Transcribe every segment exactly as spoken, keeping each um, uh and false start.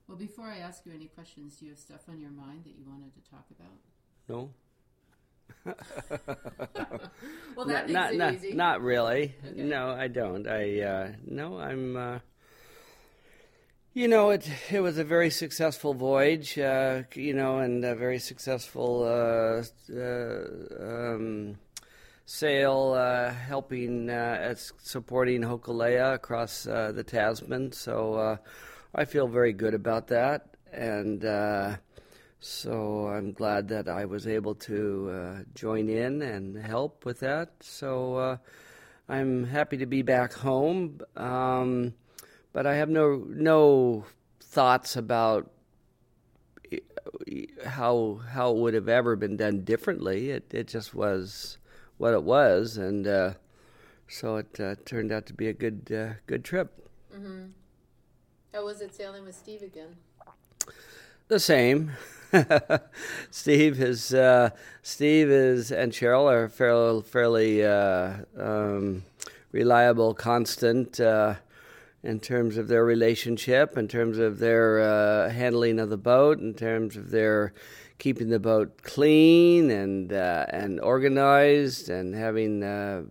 Well, before I ask you any questions, do you have stuff on your mind that you wanted to talk about? No. Well, that makes not, it not, easy. Not really. Okay. No, I don't. I uh, no, I'm. Uh, you know, it it was a very successful voyage. Uh, you know, and a very successful uh, uh, um, sail, uh, helping uh, as supporting Hokulea across uh, the Tasman. So uh, I feel very good about that, and. Uh, So I'm glad that I was able to uh, join in and help with that. So uh, I'm happy to be back home, um, but I have no no thoughts about how how it would have ever been done differently. It it just was what it was, and uh, so it uh, turned out to be a good uh, good trip. Mm-hmm. How was it sailing with Steve again? The same. Steve is uh, Steve is and Cheryl are fairly fairly uh, um, reliable, constant uh, in terms of their relationship, in terms of their uh, handling of the boat, in terms of their keeping the boat clean and uh, and organized, and having uh,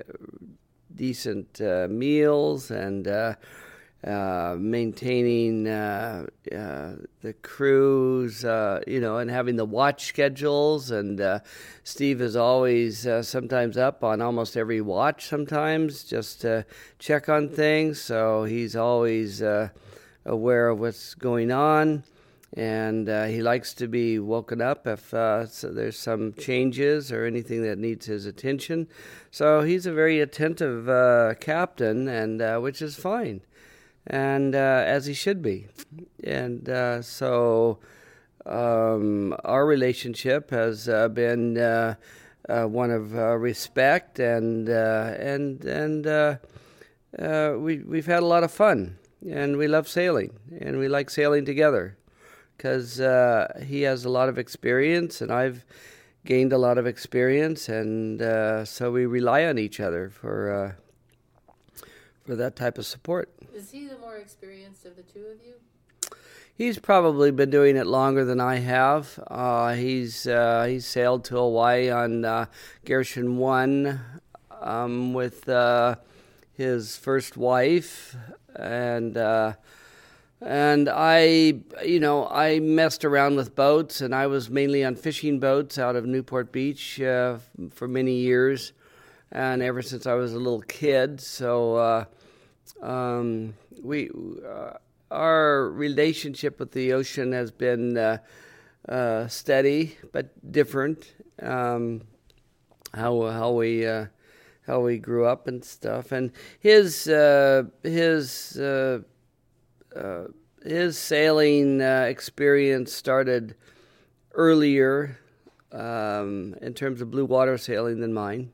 decent uh, meals and. Uh, Uh, maintaining uh, uh, the crews, uh, you know, and having the watch schedules. And uh, Steve is always uh, sometimes up on almost every watch sometimes just to check on things. So he's always uh, aware of what's going on. And uh, he likes to be woken up if uh, so there's some changes or anything that needs his attention. So he's a very attentive uh, captain, and uh, which is fine. And uh, as he should be. And uh, so um, our relationship has uh, been uh, uh, one of uh, respect, and uh, and and uh, uh, we we've had a lot of fun, and we love sailing, and we like sailing together because uh, he has a lot of experience, and I've gained a lot of experience, and uh, so we rely on each other for. Uh, for that type of support. Is he the more experienced of the two of you? He's probably been doing it longer than I have. Uh, he's uh, he's sailed to Hawaii on uh, Gershon one um, with uh, his first wife, and uh, and I, you know, I messed around with boats, and I was mainly on fishing boats out of Newport Beach uh, for many years. And ever since I was a little kid, so uh, um, we uh, our relationship with the ocean has been uh, uh, steady but different. Um, how how we uh, how we grew up and stuff, and his uh, his uh, uh, his sailing uh, experience started earlier um, in terms of blue water sailing than mine.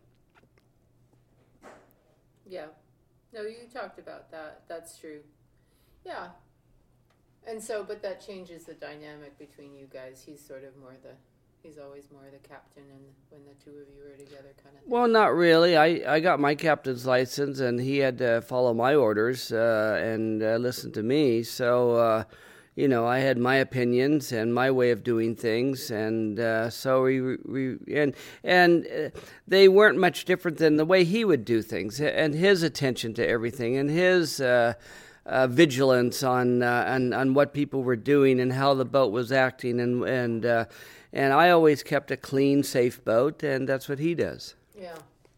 Yeah. No, you talked about that. That's true. Yeah. And so, but that changes the dynamic between you guys. He's sort of more the, he's always more the captain, and when the two of you are together kind of thing. Well, not really. I, I got my captain's license, and he had to follow my orders uh, and uh, listen to me. So, uh, you know, I had my opinions and my way of doing things, and uh, so we, we and and uh, they weren't much different than the way he would do things, and his attention to everything, and his uh, uh, vigilance on, uh, on on what people were doing and how the boat was acting, and and uh, and I always kept a clean, safe boat, and that's what he does. Yeah.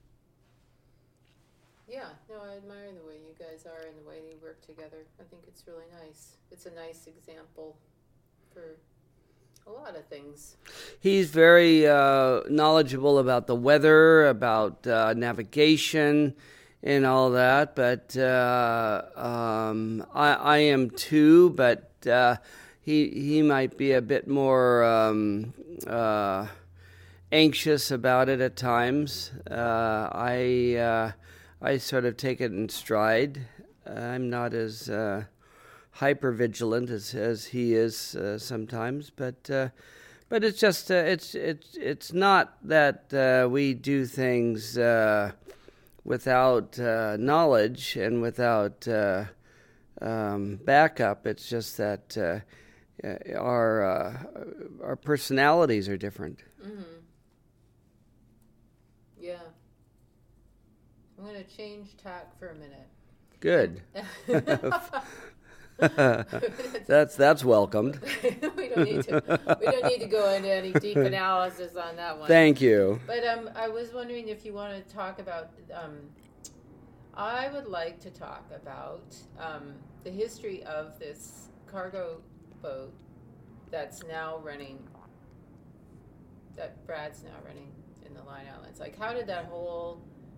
Yeah. No, I admire the way you guys are and the way you work together. I think it's really nice. It's a nice example for a lot of things. He's very uh, knowledgeable about the weather, about uh, navigation, and all that. But uh, um, I, I am too. But uh, he he might be a bit more um, uh, anxious about it at times. Uh, I uh, I sort of take it in stride. I'm not as uh, hyper vigilant as as he is uh, sometimes, but uh, but it's just uh, it's it's it's not that uh, we do things uh, without uh, knowledge and without uh, um, backup. It's just that uh, our uh, our personalities are different. Mm-hmm. Yeah. I'm going to change tack for a minute. Good. that's that's welcomed. we don't need to. We don't need to go into any deep analysis on that one. Thank you. But um, I was wondering if you want to talk about. Um, I would like to talk about um, the history of this cargo boat that's now running. That Brad's now running in the Line Islands. Like, how did that whole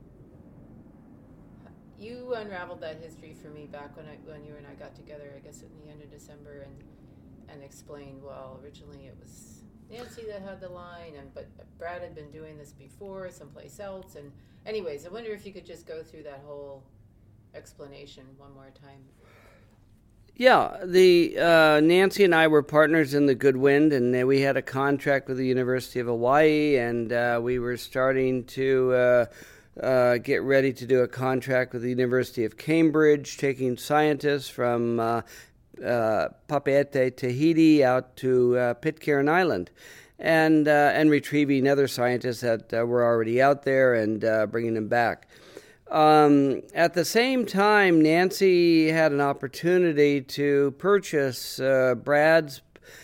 You unraveled that history for me back when I when you and I got together, I guess at the end of December, and and explained, well, originally it was Nancy that had the line, and but Brad had been doing this before someplace else. And anyways, I wonder if you could just go through that whole explanation one more time. Yeah, the uh, Nancy and I were partners in the Goodwind, and we had a contract with the University of Hawaii, and uh, we were starting to uh, uh, get ready to do a contract with the University of Cambridge, taking scientists from uh, uh, Papeete, Tahiti, out to uh, Pitcairn Island, and uh, and retrieving other scientists that uh, were already out there and uh, bringing them back. Um, at the same time, Nancy had an opportunity to purchase uh, Brad's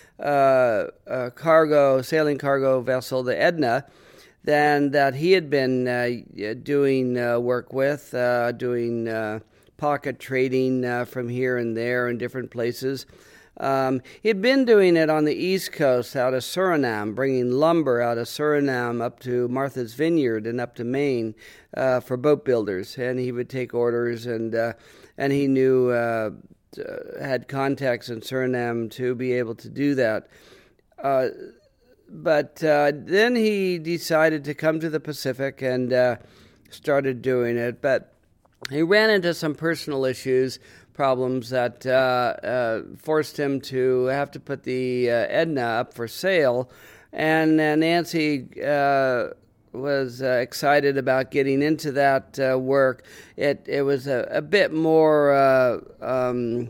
uh, uh, cargo, sailing cargo vessel, the Edna, then that he had been uh, doing uh, work with, uh, doing uh, pocket trading uh, from here and there in different places. Um, he'd been doing it on the East Coast out of Suriname, bringing lumber out of Suriname up to Martha's Vineyard and up to Maine uh, for boat builders. And he would take orders, and uh, and he knew, uh, had contacts in Suriname to be able to do that. Uh, but uh, then he decided to come to the Pacific and uh, started doing it. But he ran into some personal issues, problems that uh, uh, forced him to have to put the uh, Edna up for sale. And uh, Nancy uh, was uh, excited about getting into that uh, work. It it was a, a bit more, uh, um,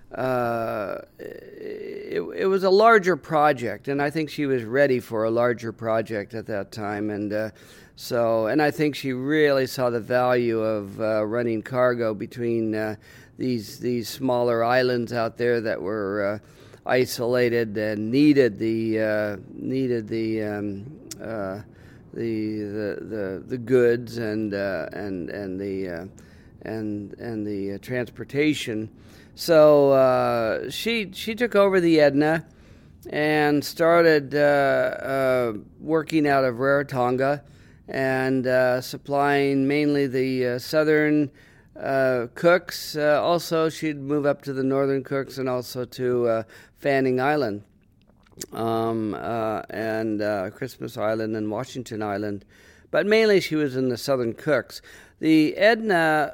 uh, it, it was a larger project, and I think she was ready for a larger project at that time. And uh, so, and I think she really saw the value of uh, running cargo between uh, these these smaller islands out there that were uh, isolated and needed the uh, needed the, um, uh, the the the the goods and uh, and and the uh, and and the uh, transportation. So uh, she she took over the Edna and started uh, uh, working out of Rarotonga and uh, supplying mainly the uh, southern Uh, Cooks. Uh, also, she'd move up to the northern Cooks and also to uh, Fanning Island, um, uh, and uh, Christmas Island and Washington Island. But mainly she was in the southern Cooks. The Edna,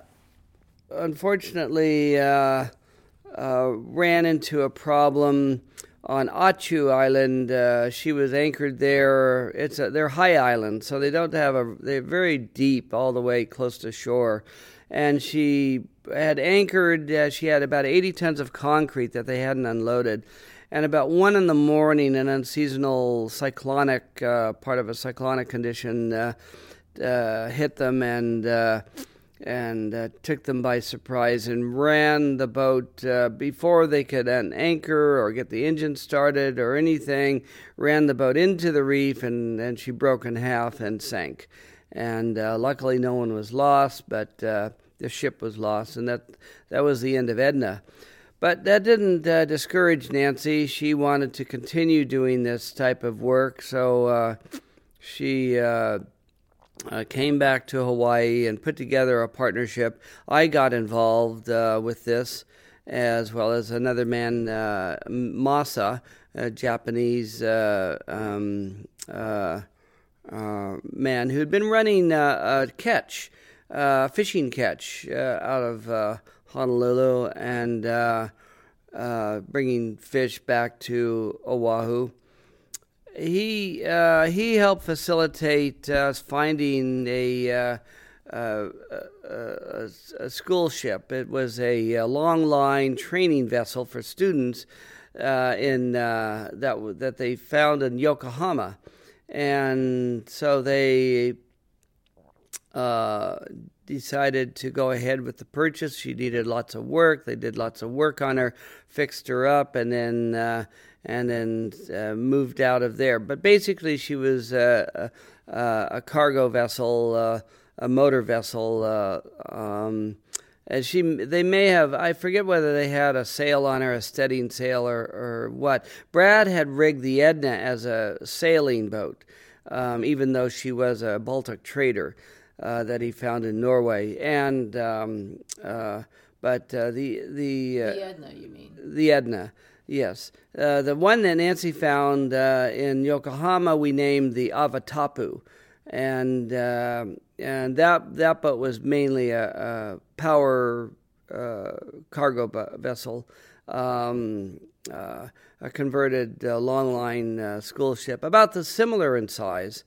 unfortunately, uh, uh, ran into a problem on Attu Island. Uh, she was anchored there. It's a, they're high islands, so they don't have a. They're very deep, all the way close to shore. And she had anchored, uh, she had about eighty tons of concrete that they hadn't unloaded. And about one in the morning, an unseasonal cyclonic, uh, part of a cyclonic condition uh, uh, hit them and uh, and uh, took them by surprise and ran the boat uh, before they could uh, anchor or get the engine started or anything, ran the boat into the reef, and, and she broke in half and sank. And uh, luckily no one was lost, but uh, the ship was lost, and that that was the end of Edna. But that didn't uh, discourage Nancy. She wanted to continue doing this type of work, so uh, she uh, uh, came back to Hawaii and put together a partnership. I got involved uh, with this, as well as another man, uh, Masa, a Japanese uh, um, uh, uh, man who had been running uh, a catch, uh, fishing catch uh, out of uh, Honolulu and uh, uh, bringing fish back to Oahu. He uh, he helped facilitate us finding a uh, uh, a, a school ship. It was a, a long line training vessel for students uh, in uh, that that they found in Yokohama, and so they uh, decided to go ahead with the purchase. She needed lots of work. They did lots of work on her, fixed her up, and then uh, and then uh, moved out of there. But basically, she was uh, a, a cargo vessel, uh, a motor vessel. Uh, um, as she, they may have, I forget whether they had a sail on her, a steadying sail, or, or what. Brad had rigged the Edna as a sailing boat, um, even though she was a Baltic trader. Uh, that he found in Norway, and um, uh, but uh, the the uh, the Edna, you mean? The Edna, yes. Uh, the one that Nancy found uh, in Yokohama, we named the Avatapu, and uh, and that that boat was mainly a, a power uh, cargo b- vessel, um, uh, a converted uh, long line uh, school ship, about the similar in size.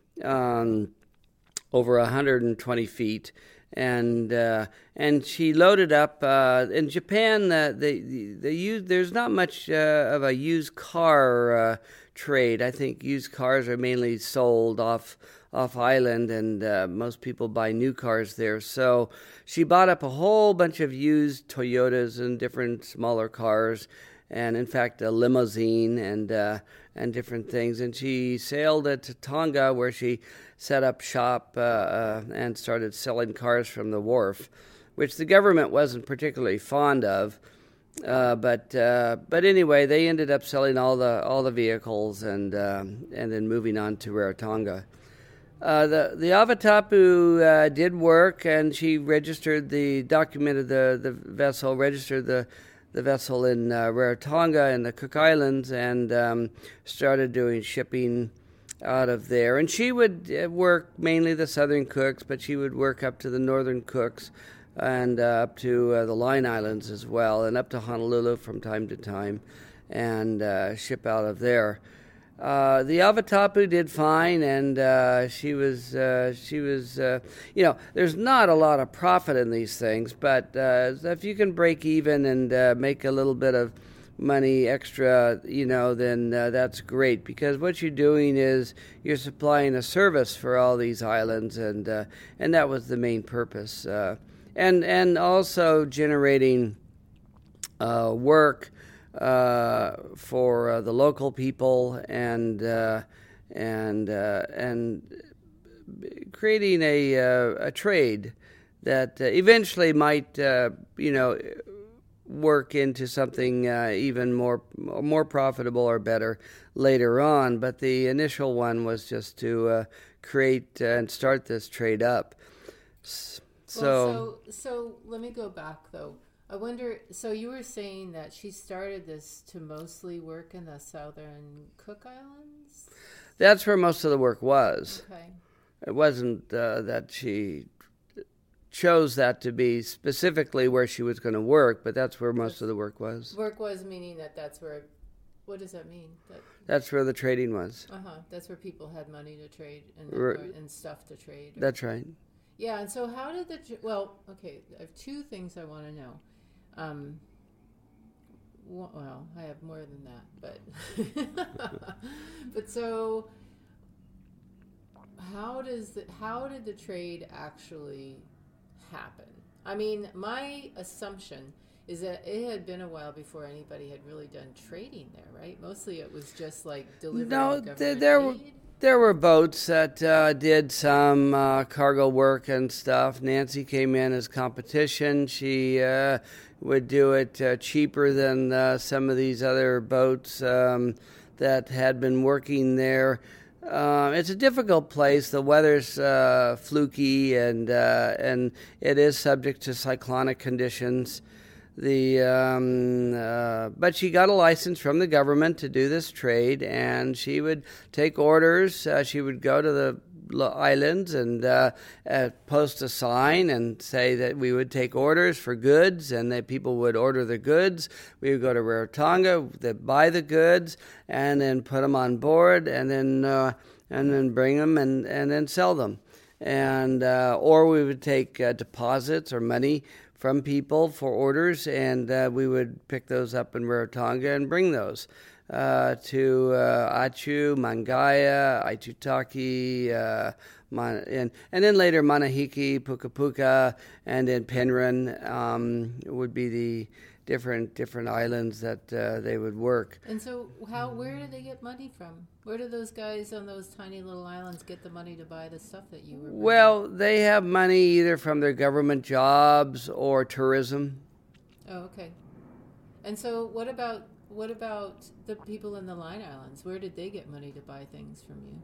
Um, over one hundred twenty feet, and uh, and she loaded up. Uh, in Japan, uh, they they use there's not much uh, of a used car uh, trade. I think used cars are mainly sold off off island, and uh, most people buy new cars there. So she bought up a whole bunch of used Toyotas and different smaller cars, and in fact a limousine and uh, and different things. And she sailed to Tonga, where she set up shop uh, uh, and started selling cars from the wharf, which the government wasn't particularly fond of. Uh, but uh, but anyway, they ended up selling all the all the vehicles and uh, and then moving on to Rarotonga. Uh, the the Avatapu uh, did work, and she registered the documented the the vessel, registered the the vessel in uh, Rarotonga in the Cook Islands, and um, started doing shipping out of there. And she would work mainly the Southern Cooks, but she would work up to the Northern Cooks and uh, up to uh, the Line Islands as well, and up to Honolulu from time to time, and uh, ship out of there. Uh, the Avatapu did fine, and uh, she was, uh, she was, uh, you know, there's not a lot of profit in these things, but uh, if you can break even and uh, make a little bit of money extra, you know, then uh, that's great, because what you're doing is you're supplying a service for all these islands, and uh, and that was the main purpose, uh, and and also generating uh, work uh, for uh, the local people, and uh, and uh, and creating a uh, a trade that uh, eventually might uh, you know. work into something uh, even more more profitable or better later on. But the initial one was just to uh, create uh, and start this trade up. So, well, so so let me go back though. I wonder. So you were saying that she started this to mostly work in the Southern Cook Islands? That's where most of the work was. Okay. It wasn't uh, that she chose that to be specifically where she was going to work, but that's where most of the work was. Work was meaning that that's where, what does that mean? That, that's where the trading was. Uh-huh. That's where people had money to trade and, R- and stuff to trade. Or, that's right. Yeah, and so how did the, well, okay, I have two things I want to know. Um, well, I have more than that, but, but so how does the, how did the trade actually happen? I mean, my assumption is that it had been a while before anybody had really done trading there, right? Mostly it was just like delivering no, government there, there aid. were there were boats that uh, did some uh, cargo work and stuff. Nancy came in as competition. She uh, would do it uh, cheaper than uh, some of these other boats um, that had been working there. Uh, it's a difficult place. The weather's uh, fluky, and uh, and it is subject to cyclonic conditions. The um, uh, but she got a license from the government to do this trade, and she would take orders. Uh, she would go to the islands and uh, uh, post a sign and say that we would take orders for goods, and that people would order the goods. We would go to Rarotonga, they'd buy the goods, and then put them on board, and then uh, and then bring them and, and then sell them. and uh, or we would take uh, deposits or money from people for orders, and uh, we would pick those up in Rarotonga and bring those uh, to uh, Achu, Mangaya, Aitutaki, uh, Man- and, and then later Manahiki, Puka Puka, and then Penryn um, would be the different different islands that uh, they would work. And so, how where do they get money from? Where do those guys on those tiny little islands get the money to buy the stuff that you were bringing? Well, they have money either from their government jobs or tourism. Oh, okay. And so, what about what about the people in the Line Islands? Where did they get money to buy things from you?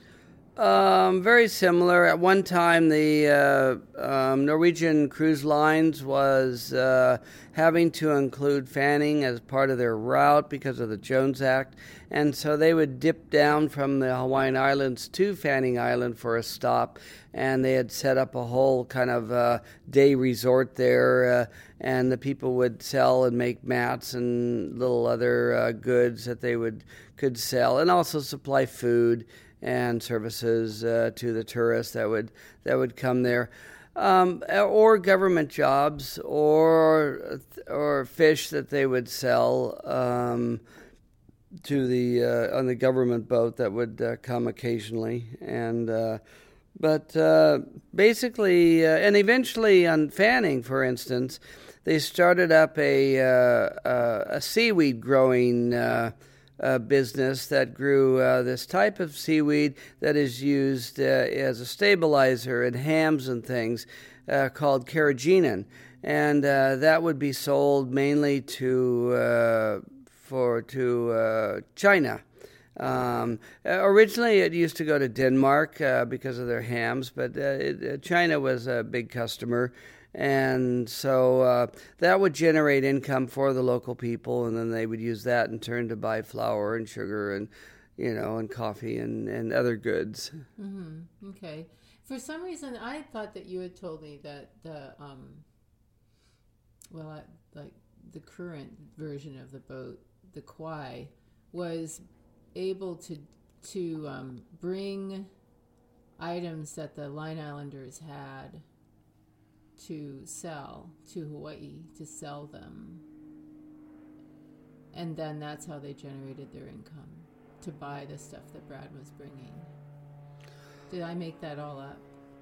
Um, very similar. At one time, the uh, um, Norwegian Cruise Lines was uh, having to include fanning as part of their route because of the Jones Act, and so they would dip down from the Hawaiian Islands to Fanning Island for a stop, and they had set up a whole kind of uh, day resort there, uh, and the people would sell and make mats and little other uh, goods that they would could sell, and also supply food and services uh, to the tourists that would that would come there, um, or government jobs, or or fish that they would sell um, to the uh, on the government boat that would uh, come occasionally, and uh, but uh, basically, uh, and eventually on Fanning, for instance, they started up a uh, uh, a seaweed growing Uh, Uh, business that grew uh, this type of seaweed that is used uh, as a stabilizer in hams and things uh, called carrageenan, and uh, that would be sold mainly to uh, for to uh, China. Um, originally, it used to go to Denmark uh, because of their hams, but uh, it, uh, China was a big customer. And so uh, that would generate income for the local people, and then they would use that in turn to buy flour and sugar and, you know, and coffee and, and other goods. Mm-hmm. Okay. For some reason, I thought that you had told me that the, um, well, I, like the current version of the boat, the Kauai, was able to to um, bring items that the Line Islanders had to sell to Hawaii, to sell them, and then that's how they generated their income, to buy the stuff that Brad was bringing. Did I make that all up?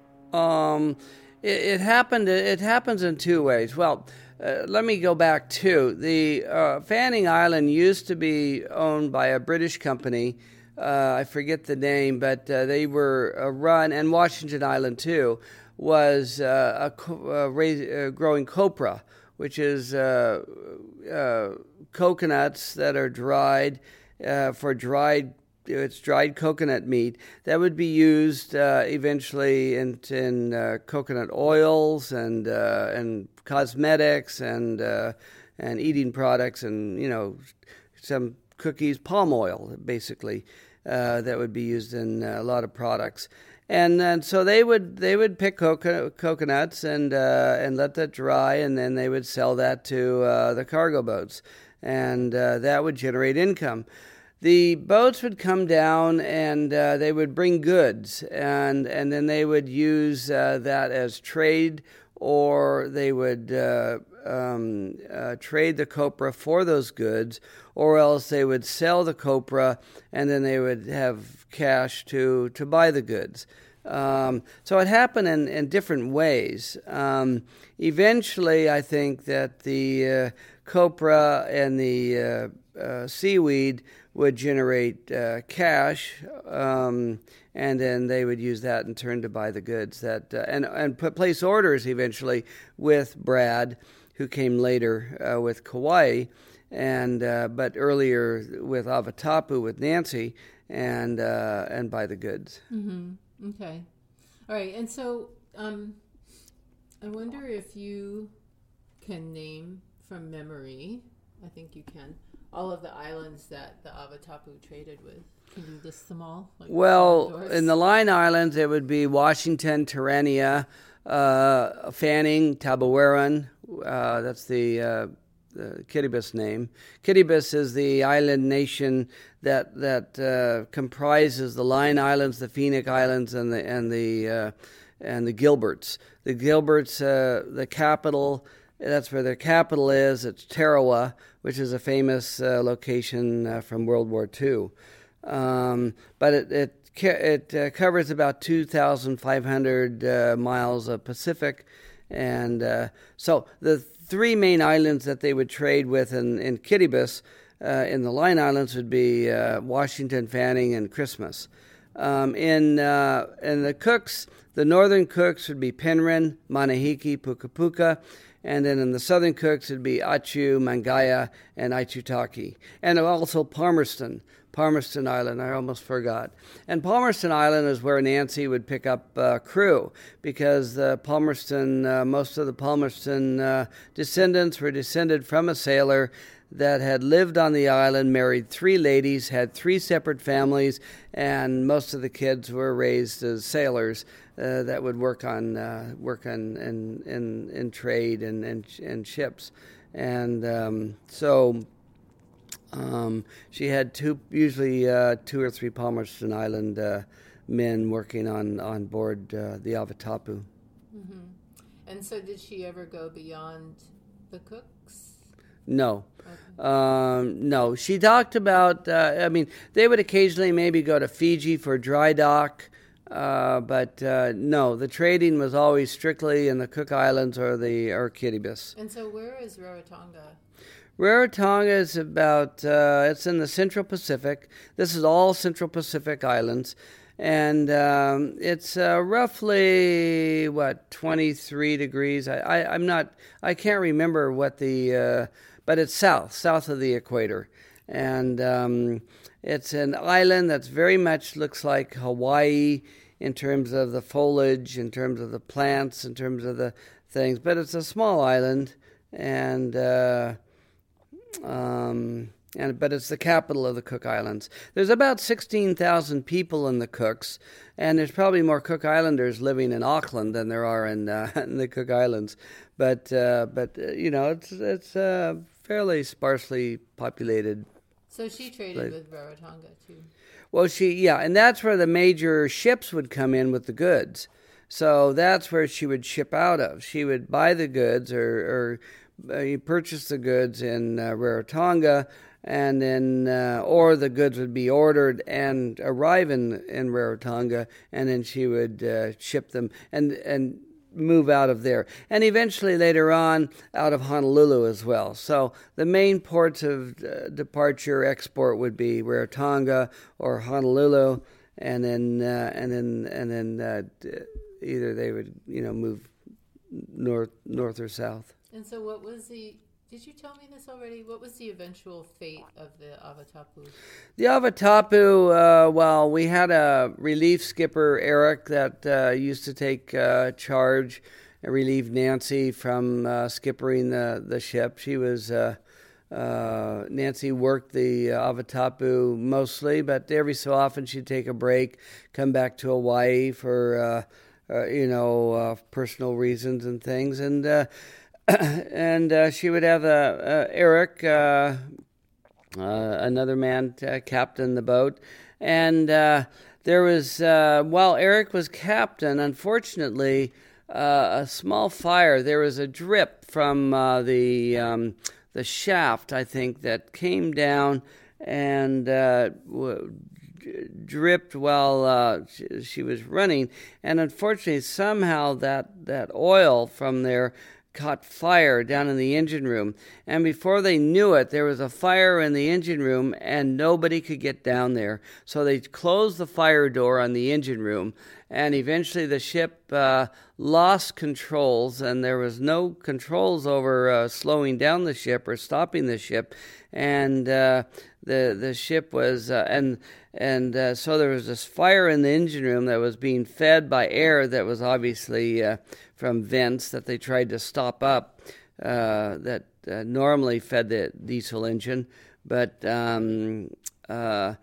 Um, it, it happened. It happens in two ways. Well, uh, let me go back to the uh, Fanning Island used to be owned by a British company. Uh, I forget the name, but uh, they were uh, run, and Washington Island too, was uh, a co- uh, raise, uh, growing copra, which is uh, uh, coconuts that are dried uh, for dried. It's dried coconut meat that would be used uh, eventually in, in uh, coconut oils and uh, and cosmetics and uh, and eating products, and you know some cookies, palm oil basically uh, that would be used in a lot of products. And and so they would they would pick coco- coconuts and uh, and let that dry, and then they would sell that to uh, the cargo boats, and uh, that would generate income. The boats would come down, and uh, they would bring goods, and and then they would use uh, that as trade, or they would uh, um, uh, trade the copra for those goods, or else they would sell the copra, and then they would have cash to, to buy the goods. Um, so it happened in, in different ways. Um, eventually, I think that the uh, copra and the uh, uh, seaweed would generate uh, cash, um, and then they would use that in turn to buy the goods that uh, and and put, place orders eventually with Brad, who came later uh, with Kauai, and uh, but earlier with Avatapu with Nancy, and uh, and buy the goods. Mm-hmm. Okay, all right. And so um, I wonder if you can name from memory. I think you can. All of the islands that the Avatapu traded with. Can you list them all? Like well, in the Line Islands, it would be Washington, Terranea, uh, Fanning, Tabaweran. Uh, that's the, uh, the Kiribati name. Kiribati is the island nation that that uh, comprises the Line Islands, the Phoenix Islands, and the and the uh, and the Gilberts. The Gilberts, uh, the capital, that's where their capital is. It's Tarawa, which is a famous uh, location uh, from World War Two. Um, but it it, it uh, covers about two thousand five hundred uh, miles of Pacific. And uh, so the three main islands that they would trade with in, in Kiribati, uh, in the Line Islands, would be uh, Washington, Fanning, and Christmas. Um, in uh, in the Cooks, the northern Cooks would be Penryn, Manahiki, Puka Puka, and then in the southern Cooks it would be Attu, Mangaya, and Aitutaki, and also Palmerston. Palmerston Island, I almost forgot. And Palmerston Island is where Nancy would pick up uh, crew, because uh, Palmerston, uh, most of the Palmerston uh, descendants were descended from a sailor that had lived on the island, married three ladies, had three separate families, and most of the kids were raised as sailors uh, that would work on uh, work on in in, in trade and, and and ships, and um, so. Um, she had two, usually uh, two or three Palmerston Island uh, men working on on board uh, the Avatapu. Mm-hmm. And so, did she ever go beyond the Cooks? No, okay. um, no. She talked about. Uh, I mean, they would occasionally maybe go to Fiji for dry dock, uh, but uh, no, the trading was always strictly in the Cook Islands or the or Kiribati. And so, where is Rarotonga? Rarotonga is about, uh, it's in the Central Pacific. This is all Central Pacific islands. And um, it's uh, roughly, what, twenty-three degrees? I, I, I'm not, I can't remember what the, uh, but it's south, south of the equator. And um, it's an island that's very much looks like Hawaii in terms of the foliage, in terms of the plants, in terms of the things. But it's a small island, and... Uh, Um, and but it's the capital of the Cook Islands. There's about sixteen thousand people in the Cooks, and there's probably more Cook Islanders living in Auckland than there are in, uh, in the Cook Islands. But uh, but uh, you know, it's it's uh, fairly sparsely populated. So she traded place. with Rarotonga too. Well, she yeah, and that's where the major ships would come in with the goods. So that's where she would ship out of. She would buy the goods or. or Uh, you purchase the goods in uh, Rarotonga, and then uh, or the goods would be ordered and arrive in in Rarotonga, and then she would uh, ship them and and move out of there, and eventually later on out of Honolulu as well. So the main ports of uh, departure export would be Rarotonga or Honolulu, and then uh, and then and then uh, either they would you know move north north or south. And so what was the, did you tell me this already? What was the eventual fate of the Avatapu? The Avatapu, uh, well, we had a relief skipper, Eric, that uh, used to take uh, charge and relieve Nancy from uh, skippering the, the ship. She was, uh, uh, Nancy worked the Avatapu mostly, but every so often she'd take a break, come back to Hawaii for, uh, uh, you know, uh, personal reasons and things. And, uh, and uh, she would have uh, uh, Eric, uh, uh, another man, uh, captain the boat. And uh, there was, uh, while Eric was captain, unfortunately, uh, a small fire. There was a drip from uh, the um, the shaft, I think, that came down and uh, w- dripped while uh, she, she was running. And unfortunately, somehow that, that oil from there caught fire down in the engine room, and before they knew it, there was a fire in the engine room and nobody could get down there. So they closed the fire door on the engine room, and eventually the ship uh, lost controls, and there was no controls over uh, slowing down the ship or stopping the ship, and uh, the the ship was uh, and and uh, so there was this fire in the engine room that was being fed by air that was obviously uh, from vents that they tried to stop up uh, that uh, normally fed the diesel engine. But um, uh,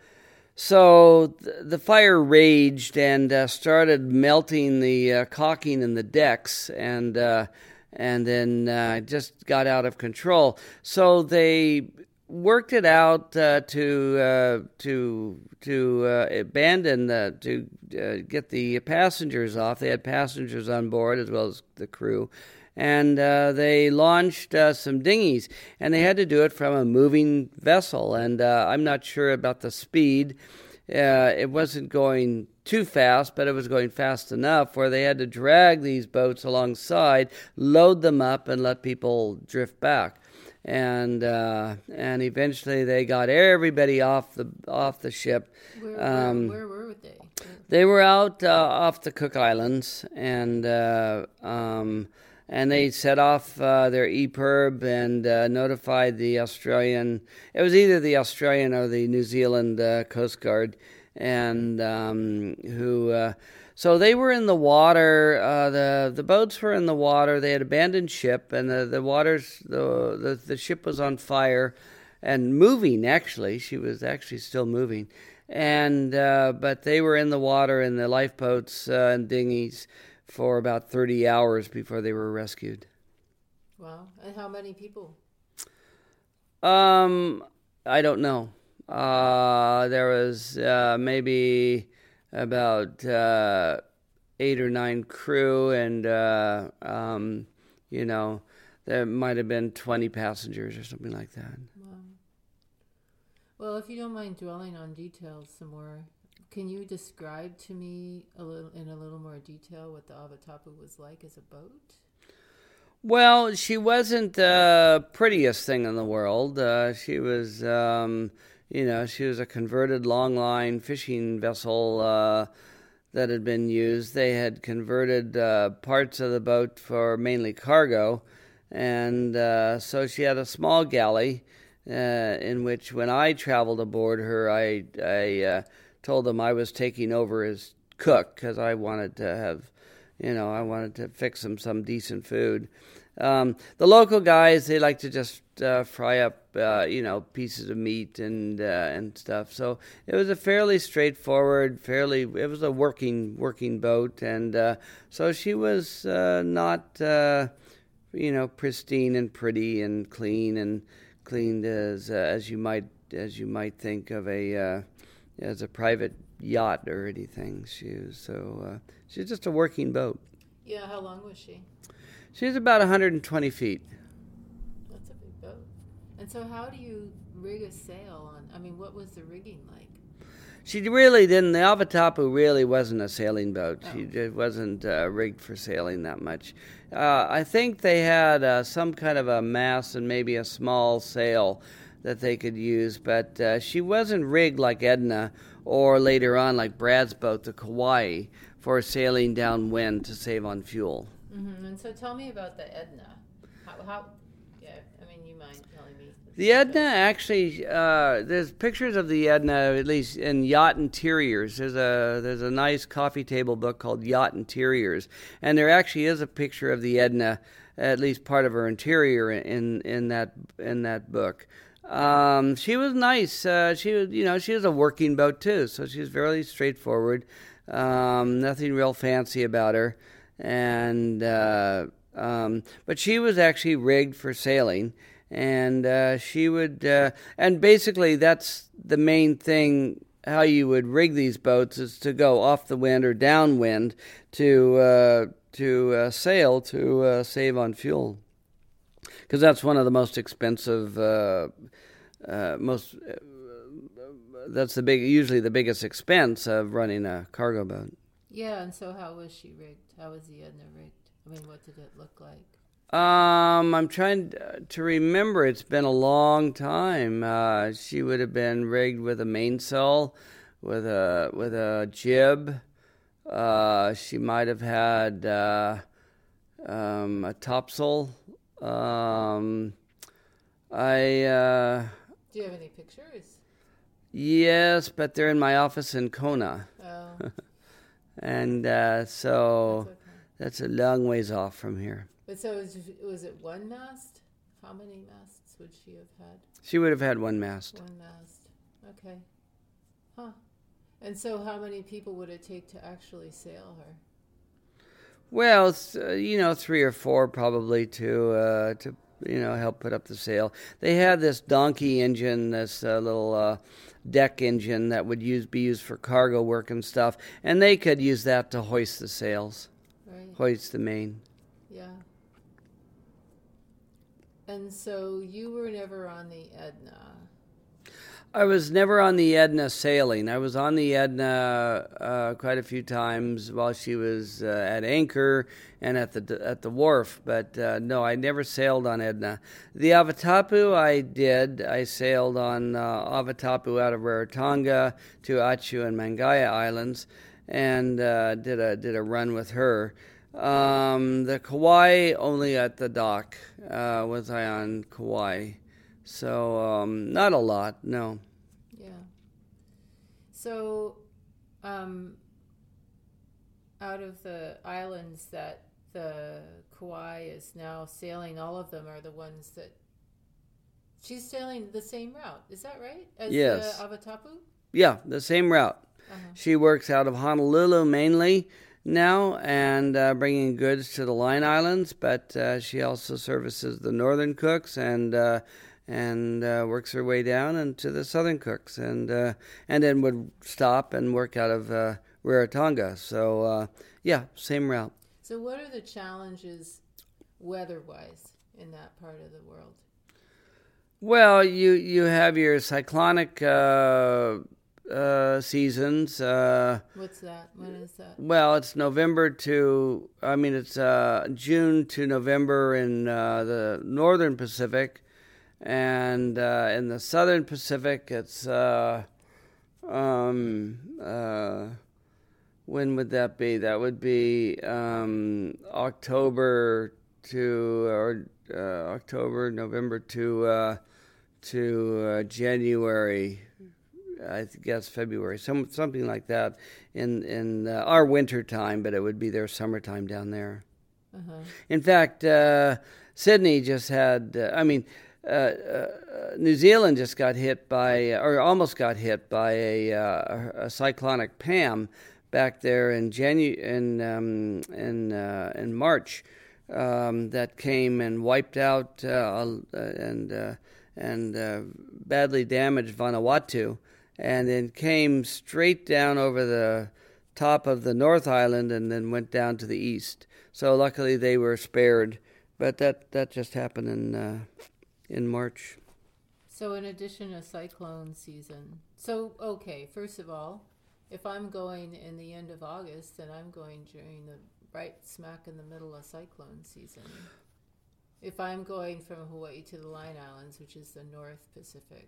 so th- the fire raged and uh, started melting the uh, caulking in the decks, and uh, and then uh, just got out of control. So they worked it out uh, to uh, to to uh, abandon the, to uh, get the passengers off. They had passengers on board as well as the crew, and uh, they launched uh, some dinghies, and they had to do it from a moving vessel. And uh, I'm not sure about the speed. Uh, it wasn't going too fast, but it was going fast enough where they had to drag these boats alongside, load them up, and let people drift back. And uh, and eventually they got everybody off the off the ship. Where, Um, where, where were they? They were out uh, off the Cook Islands, and uh, um, and they set off uh, their E P I R B and uh, notified the Australian. It was either the Australian or the New Zealand uh, Coast Guard, and um, who. Uh, So they were in the water. Uh, the the boats were in the water. They had abandoned ship, and the the waters the, the the ship was on fire, and moving. Actually, she was actually still moving, and uh, but they were in the water in the lifeboats uh, and dinghies for about thirty hours before they were rescued. Wow! And how many people? Um, I don't know. Uh, there was uh, maybe. About uh, eight or nine crew, and uh, um, you know, there might have been twenty passengers or something like that. Wow. Well, if you don't mind dwelling on details some more, can you describe to me a little in a little more detail what the Avatapu was like as a boat? Well, she wasn't the prettiest thing in the world. Uh, she was. Um, You know, she was a converted long-line fishing vessel uh, that had been used. They had converted uh, parts of the boat for mainly cargo, and uh, so she had a small galley uh, in which, when I traveled aboard her, I, I uh, told them I was taking over as cook because I wanted to have, you know, I wanted to fix them some decent food. Um, the local guys, they like to just uh, fry up, uh, you know, pieces of meat and uh, and stuff. So it was a fairly straightforward, fairly. It was a working working boat, and uh, so she was uh, not, uh, you know, pristine and pretty and clean and cleaned as uh, as you might as you might think of a uh, as a private yacht or anything. She was so uh, she's just a working boat. Yeah. How long was she? She's about one hundred twenty feet. That's a big boat. And so how do you rig a sail on? I mean, what was the rigging like? She really didn't. The Avatapu really wasn't a sailing boat. Oh. She just wasn't uh, rigged for sailing that much. Uh, I think they had uh, some kind of a mast and maybe a small sail that they could use, but uh, she wasn't rigged like Edna or later on like Brad's boat, the Kauai, for sailing downwind to save on fuel. Mm-hmm. And so tell me about the Edna. How, how, yeah, I mean, you mind telling me? The Edna actually, uh, there's pictures of the Edna, at least in Yacht Interiors. There's a there's a nice coffee table book called Yacht Interiors, and there actually is a picture of the Edna, at least part of her interior in in that in that book. Um, she was nice. Uh, she was, you know, she was a working boat too, so she was very straightforward. Um, nothing real fancy about her. And uh, um, but she was actually rigged for sailing, and uh, she would uh, and basically that's the main thing. How you would rig these boats is to go off the wind or downwind to uh, to uh, sail to uh, save on fuel, because that's one of the most expensive, uh, uh, most uh, that's the big usually the biggest expense of running a cargo boat. Yeah, and so how was she rigged? How was the Edna rigged? I mean, what did it look like? Um, I'm trying to remember. It's been a long time. Uh, she would have been rigged with a mainsail, with a with a jib. Uh, she might have had uh, um, a topsail. Um, I uh, Do you have any pictures? Yes, but they're in my office in Kona. Oh. And uh, so That's okay. that's a long ways off from here. But so was, was it one mast? How many masts would she have had? She would have had one mast. One mast. Okay. Huh. And so how many people would it take to actually sail her? Well, it's, uh, you know, three or four probably to uh, to you know, help put up the sail. They had this donkey engine, this uh, little uh, deck engine that would use be used for cargo work and stuff, and they could use that to hoist the sails, Right. hoist the main. Yeah. And so you were never on the Edna. I was never on the Edna sailing. I was on the Edna uh, quite a few times while she was uh, at anchor and at the at the wharf, but uh, no, I never sailed on Edna. The Avatapu I did. I sailed on uh, Avatapu out of Rarotonga to Achu and Mangaya Islands, and uh, did a did a run with her. Um, the Kauai, only at the dock uh, was I on Kauai. So, um, not a lot, no. Yeah. So, um, out of the islands that the Kauai is now sailing, all of them are the ones that she's sailing the same route. Is that right? As Yes. the Avatapu? Yeah, the same route. Uh-huh. She works out of Honolulu mainly now and uh, bringing goods to the Line Islands, but uh, she also services the Northern Cooks and uh, and uh, works her way down into the Southern Cooks, and uh, and then would stop and work out of uh, Rarotonga. So, uh, yeah, same route. So what are the challenges weather-wise in that part of the world? Well, you, you have your cyclonic uh, uh, seasons. Uh, What's that? When is that? well, it's November to, I mean, it's uh, June to November in uh, the Northern Pacific. And uh, in the Southern Pacific, it's, uh, um, uh, when would that be? That would be um, October to, or uh, October, November to, uh, to uh, January, I guess February, some something like that in, in uh, our winter time, but it would be their summertime down there. Uh-huh. In fact, uh, Sydney just had, uh, I mean, Uh, uh, New Zealand just got hit by, or almost got hit by a, uh, a cyclonic Pam back there in Janu- in um, in uh, in March um, that came and wiped out uh, and uh, and uh, badly damaged Vanuatu, and then came straight down over the top of the North Island and then went down to the east. So luckily they were spared, but that that just happened in. Uh, in March. So in addition to cyclone season, so okay, first of all, if I'm going in the end of August, then I'm going during the right smack in the middle of cyclone season. If I'm going from Hawaii to the Line Islands, which is the North Pacific.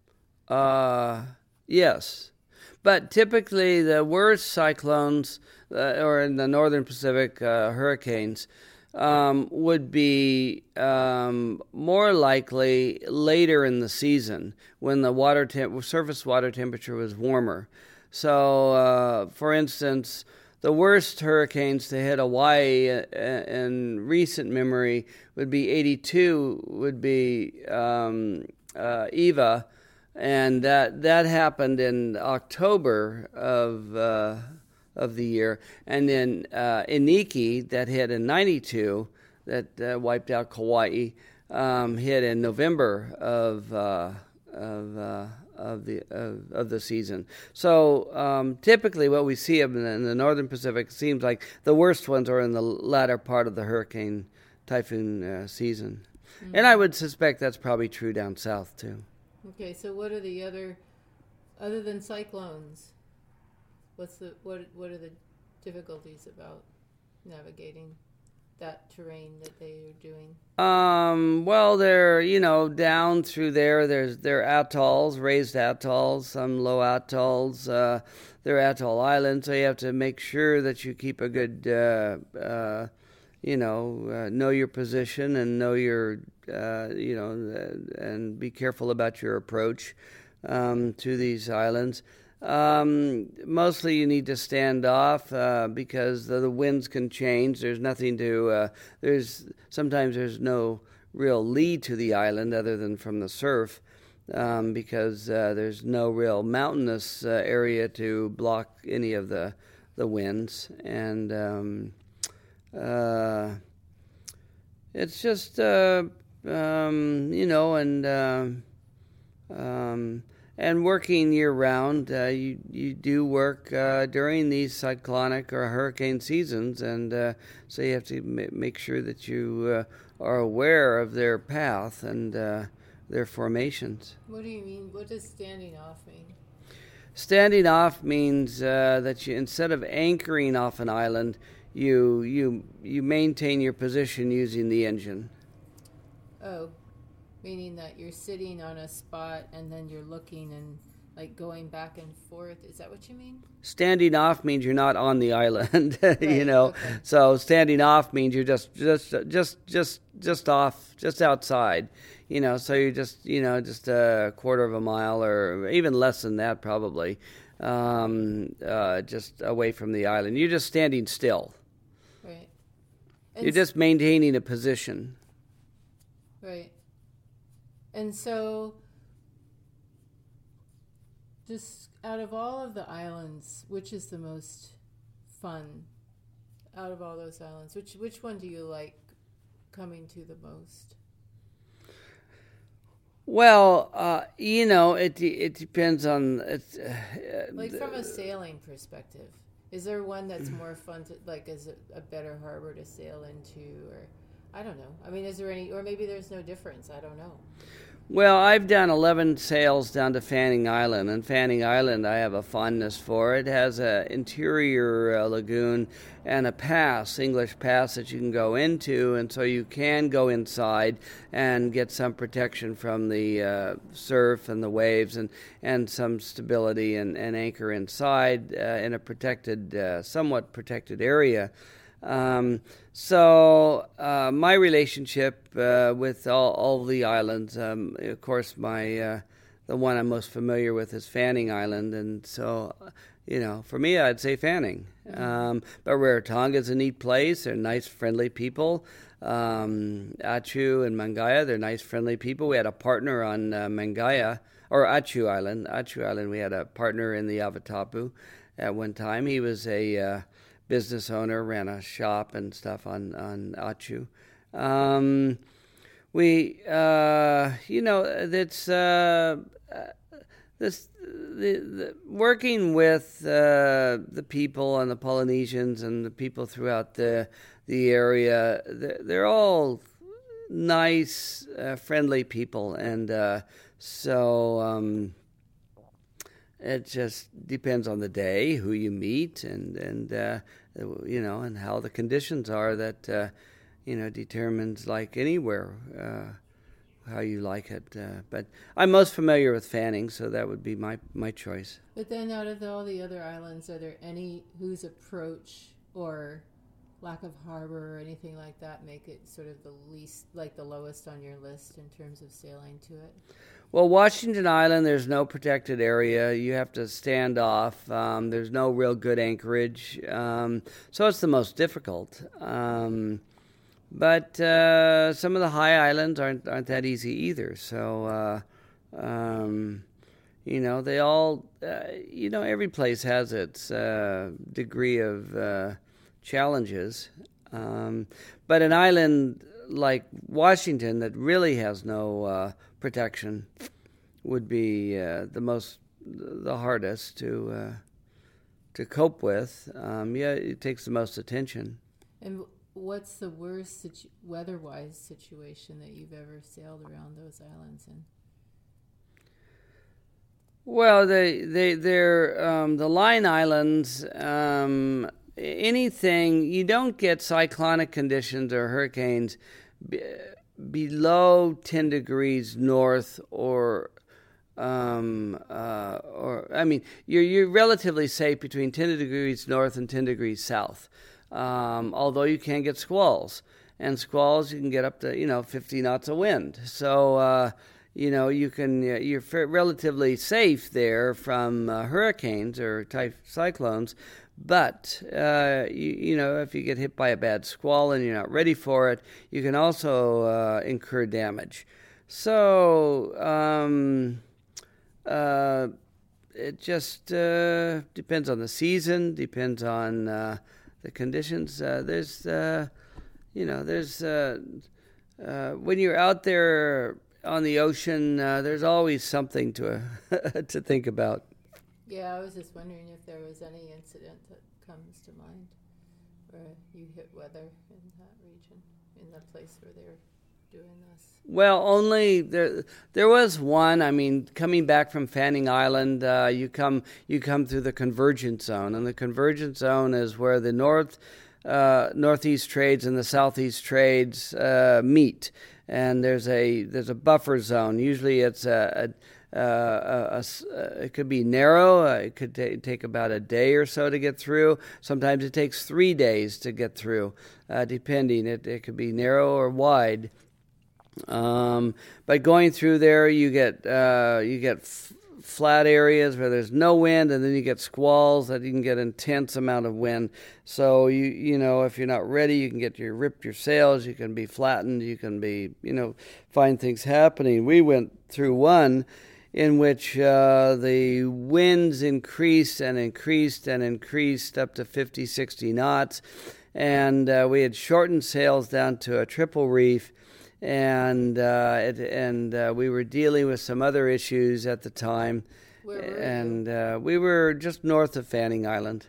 Uh, yes. But typically the worst cyclones, uh, or in the Northern Pacific, uh, hurricanes, Um, would be um, more likely later in the season when the water temp- surface water temperature was warmer. So, uh, for instance, the worst hurricanes to hit Hawaii in recent memory would be eighty-two, would be um, uh, Eva, and that that happened in October of. Uh, of the year, and then uh, Iniki that hit in ninety-two that uh, wiped out Kauai um, hit in November of uh, of uh, of the of, of the season. So um, typically, what we see in the, in the Northern Pacific seems like the worst ones are in the latter part of the hurricane typhoon uh, season, mm-hmm. and I would suspect that's probably true down south too. Okay, so what are the other other than cyclones? What's the what? What are the difficulties about navigating that terrain that they are doing? Um. Well, they're you know down through there. There's there are atolls, raised atolls, some low atolls. Uh, they're atoll islands, so you have to make sure that you keep a good, uh, uh, you know, uh, know your position and know your, uh, you know, uh, and be careful about your approach um, to these islands. Um, mostly you need to stand off uh, because the, the winds can change. There's nothing to, uh, there's, sometimes there's no real lee to the island other than from the surf um, because uh, there's no real mountainous uh, area to block any of the, the winds. And um, uh, it's just, uh, um, you know, and uh, um, and working year round. Uh, you you do work uh, during these cyclonic or hurricane seasons, and uh, so you have to ma- make sure that you uh, are aware of their path and uh, their formations. What do you mean? What does standing off mean? Standing off means uh, that you, instead of anchoring off an island, you you you maintain your position using the engine. Oh, meaning that you're sitting on a spot and then you're looking and like going back and forth. Is that what you mean? Standing off means you're not on the island, Right, you know. okay. So standing off means you're just just just just just off, just outside, you know. So you're just you know just a quarter of a mile or even less than that probably, um, uh, just away from the island. You're just standing still. Right. You're just maintaining a position. Right. And so, just out of all of the islands, which is the most fun out of all those islands? Which which one do you like coming to the most? Well, uh, you know, it it depends on it's, uh, Like from a sailing perspective, is there one that's more fun to like? Is it a better harbor to sail into, or I don't know. I mean, is there any, or maybe there's no difference. I don't know. Well, I've done eleven sails down to Fanning Island, and Fanning Island I have a fondness for. It has an interior uh, lagoon and a pass, English pass, that you can go into, and so you can go inside and get some protection from the uh, surf and the waves and, and some stability and, and anchor inside uh, in a protected, uh, somewhat protected area. Um, so uh, my relationship uh, with all, all the islands, um, of course, my uh, the one I'm most familiar with is Fanning Island, and so you know, for me, I'd say Fanning. Mm-hmm. Um, but Rarotonga is a neat place. They're nice, friendly people. Um, Attu and Mangaya, they're nice, friendly people. We had a partner on uh, Mangaya or Attu Island. Attu Island, we had a partner in the Avatapu at one time. He was a uh, business owner, ran a shop and stuff on on Attu. Um, we, uh, you know, it's uh, this the, the working with uh, the people and the Polynesians and the people throughout the the area. They're, they're all nice, uh, friendly people, and uh, so. Um, It just depends on the day, who you meet, and and uh, you know, and how the conditions are. That uh, you know determines, like anywhere, uh, how you like it. Uh, but I'm most familiar with Fanning, so that would be my my choice. But then, out of all the other islands, are there any whose approach or lack of harbor or anything like that make it sort of the least, like the lowest on your list in terms of sailing to it? Well, Washington Island, there's no protected area. You have to stand off. Um, there's no real good anchorage. Um, so it's the most difficult. Um, but uh, some of the high islands aren't aren't that easy either. So, uh, um, you know, they all, uh, you know, every place has its uh, degree of uh, challenges. Um, but an island like Washington that really has no uh, protection would be uh, the most, the hardest to uh, to cope with. Um, yeah, it takes the most attention. And what's the worst situ- weather-wise situation that you've ever sailed around those islands in? Well, they they they're um, the Line Islands. Um, anything you don't get cyclonic conditions or hurricanes b- below ten degrees north or um, uh, or I mean you're you're relatively safe between ten degrees north and ten degrees south. Um, although you can get squalls, and squalls you can get up to you know fifty knots of wind. So. Uh, You know, you can, you're relatively safe there from uh, hurricanes or type cyclones, but, uh, you, you know, if you get hit by a bad squall and you're not ready for it, you can also uh, incur damage. So, um, uh, it just uh, depends on the season, depends on uh, the conditions. Uh, there's, uh, you know, there's... Uh, uh, when you're out there on the ocean, uh, there's always something to uh, to think about. Yeah, I was just wondering if there was any incident that comes to mind where you hit weather in that region, in the place where they're doing this. Well, only there. There was one. I mean, coming back from Fanning Island, uh, you come you come through the convergence zone, and the convergence zone is where the north uh, northeast trades and the southeast trades uh, meet. And there's a there's a buffer zone. Usually, it's a, a, a, a, a it could be narrow. Uh, it could t- take about a day or so to get through. Sometimes it takes three days to get through, uh, depending. It it could be narrow or wide. Um, but going through there, you get uh, you get f- flat areas where there's no wind, and then you get squalls that you can get intense amount of wind. So you you know if you're not ready, you can get your rip your sails. You can be flattened. You can be you know find things happening. We went through one in which uh, the winds increased and increased and increased up to fifty, sixty knots, and uh, we had shortened sails down to a triple reef. And uh, it, and uh, we were dealing with some other issues at the time. Where were and you? Uh, we were just north of Fanning Island,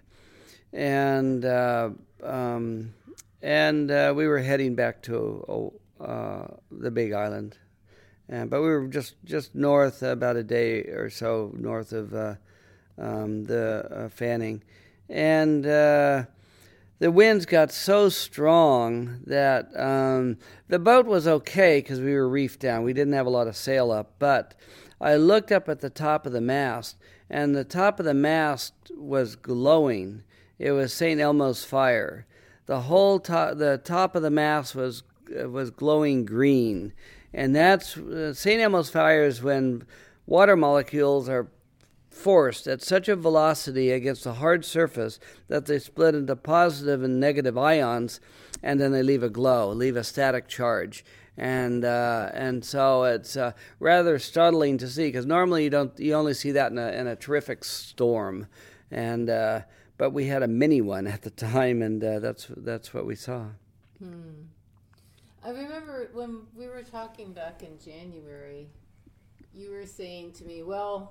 and uh, um, and uh, we were heading back to uh, the Big Island, and but we were just just north, about a day or so north of uh, um, the uh, Fanning, and. Uh, The winds got so strong that um, the boat was okay because we were reefed down. We didn't have a lot of sail up, but I looked up at the top of the mast, and the top of the mast was glowing. It was Saint Elmo's fire. The whole top, the top of the mast was uh, was glowing green, and that's uh, Saint Elmo's fire is when water molecules are forced at such a velocity against a hard surface that they split into positive and negative ions, and then they leave a glow, leave a static charge. And uh, and so it's uh, rather startling to see, because normally you don't you only see that in a in a terrific storm, and uh, but we had a mini one at the time, and uh, that's that's what we saw. Hmm. I remember when we were talking back in January, you were saying to me, well,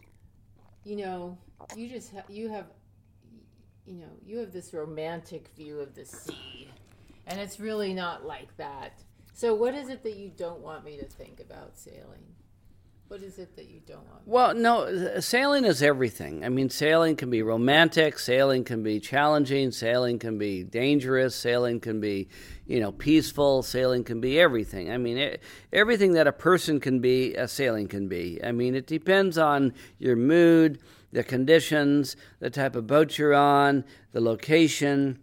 you know, you just ha- you have, you know, you have this romantic view of the sea, and it's really not like that. So what is it that you don't want me to think about sailing? What is it that you don't want? Well, no, sailing is everything. I mean, sailing can be romantic, sailing can be challenging, sailing can be dangerous, sailing can be, you know, peaceful, sailing can be everything. I mean, it, everything that a person can be, a sailing can be. I mean, it depends on your mood, the conditions, the type of boat you're on, the location.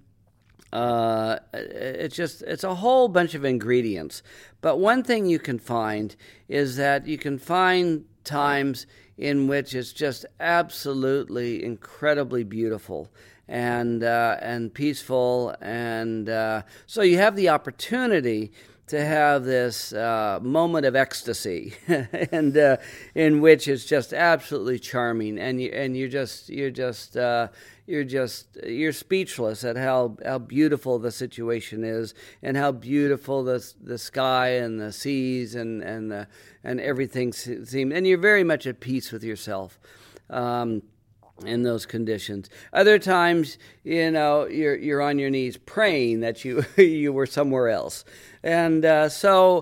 Uh, it's just, it's a whole bunch of ingredients. But one thing you can find is that you can find times in which it's just absolutely incredibly beautiful and uh, and peaceful, and uh, so you have the opportunity to have this uh, moment of ecstasy, and uh, in which it's just absolutely charming, and you and you just you're just uh, you're just you're speechless at how, how beautiful the situation is, and how beautiful the the sky and the seas and and the, and everything seem, and you're very much at peace with yourself. Um, in those conditions. Other times, you know, you're you're on your knees praying that you you were somewhere else, and uh, so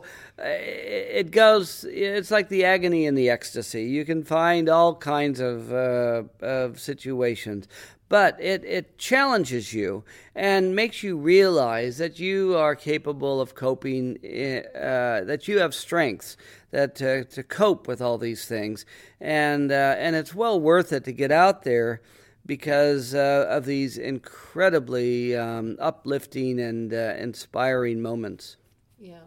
it goes. It's like the agony and the ecstasy. You can find all kinds of uh, of situations, but it it challenges you and makes you realize that you are capable of coping. Uh, that you have strengths that uh, to cope with all these things, and uh, and it's well worth it to get out there because uh, of these incredibly um, uplifting and uh, inspiring moments. Yeah.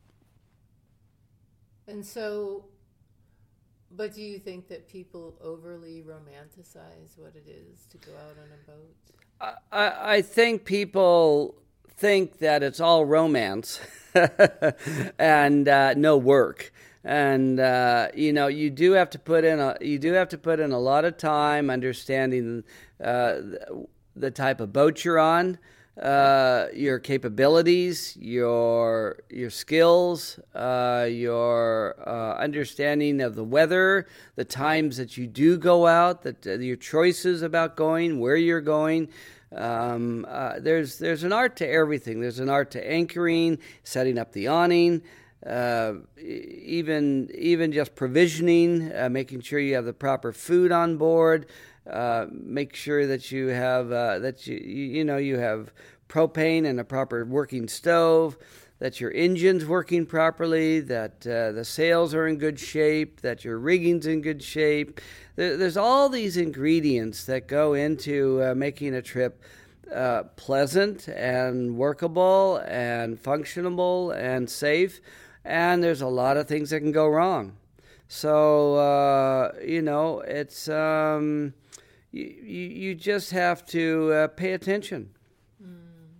And so, but do you think that people overly romanticize what it is to go out on a boat? I, I think people think that it's all romance and uh, no work. And uh, you know, you do have to put in a you do have to put in a lot of time understanding uh, the type of boat you're on, uh, your capabilities, your your skills, uh, your uh, understanding of the weather, the times that you do go out, that uh, your choices about going, where you're going. Um, uh, there's there's an art to everything. There's an art to anchoring, setting up the awning, uh, even even just provisioning, uh, making sure you have the proper food on board. Uh, make sure that you have uh, that you you know you have propane and a proper working stove, that your engine's working properly, that uh, the sails are in good shape, that your rigging's in good shape. There, there's all these ingredients that go into uh, making a trip uh, pleasant and workable and functionable and safe, and there's a lot of things that can go wrong. So, uh, you know, it's... Um, You, you you just have to uh, pay attention. Mm.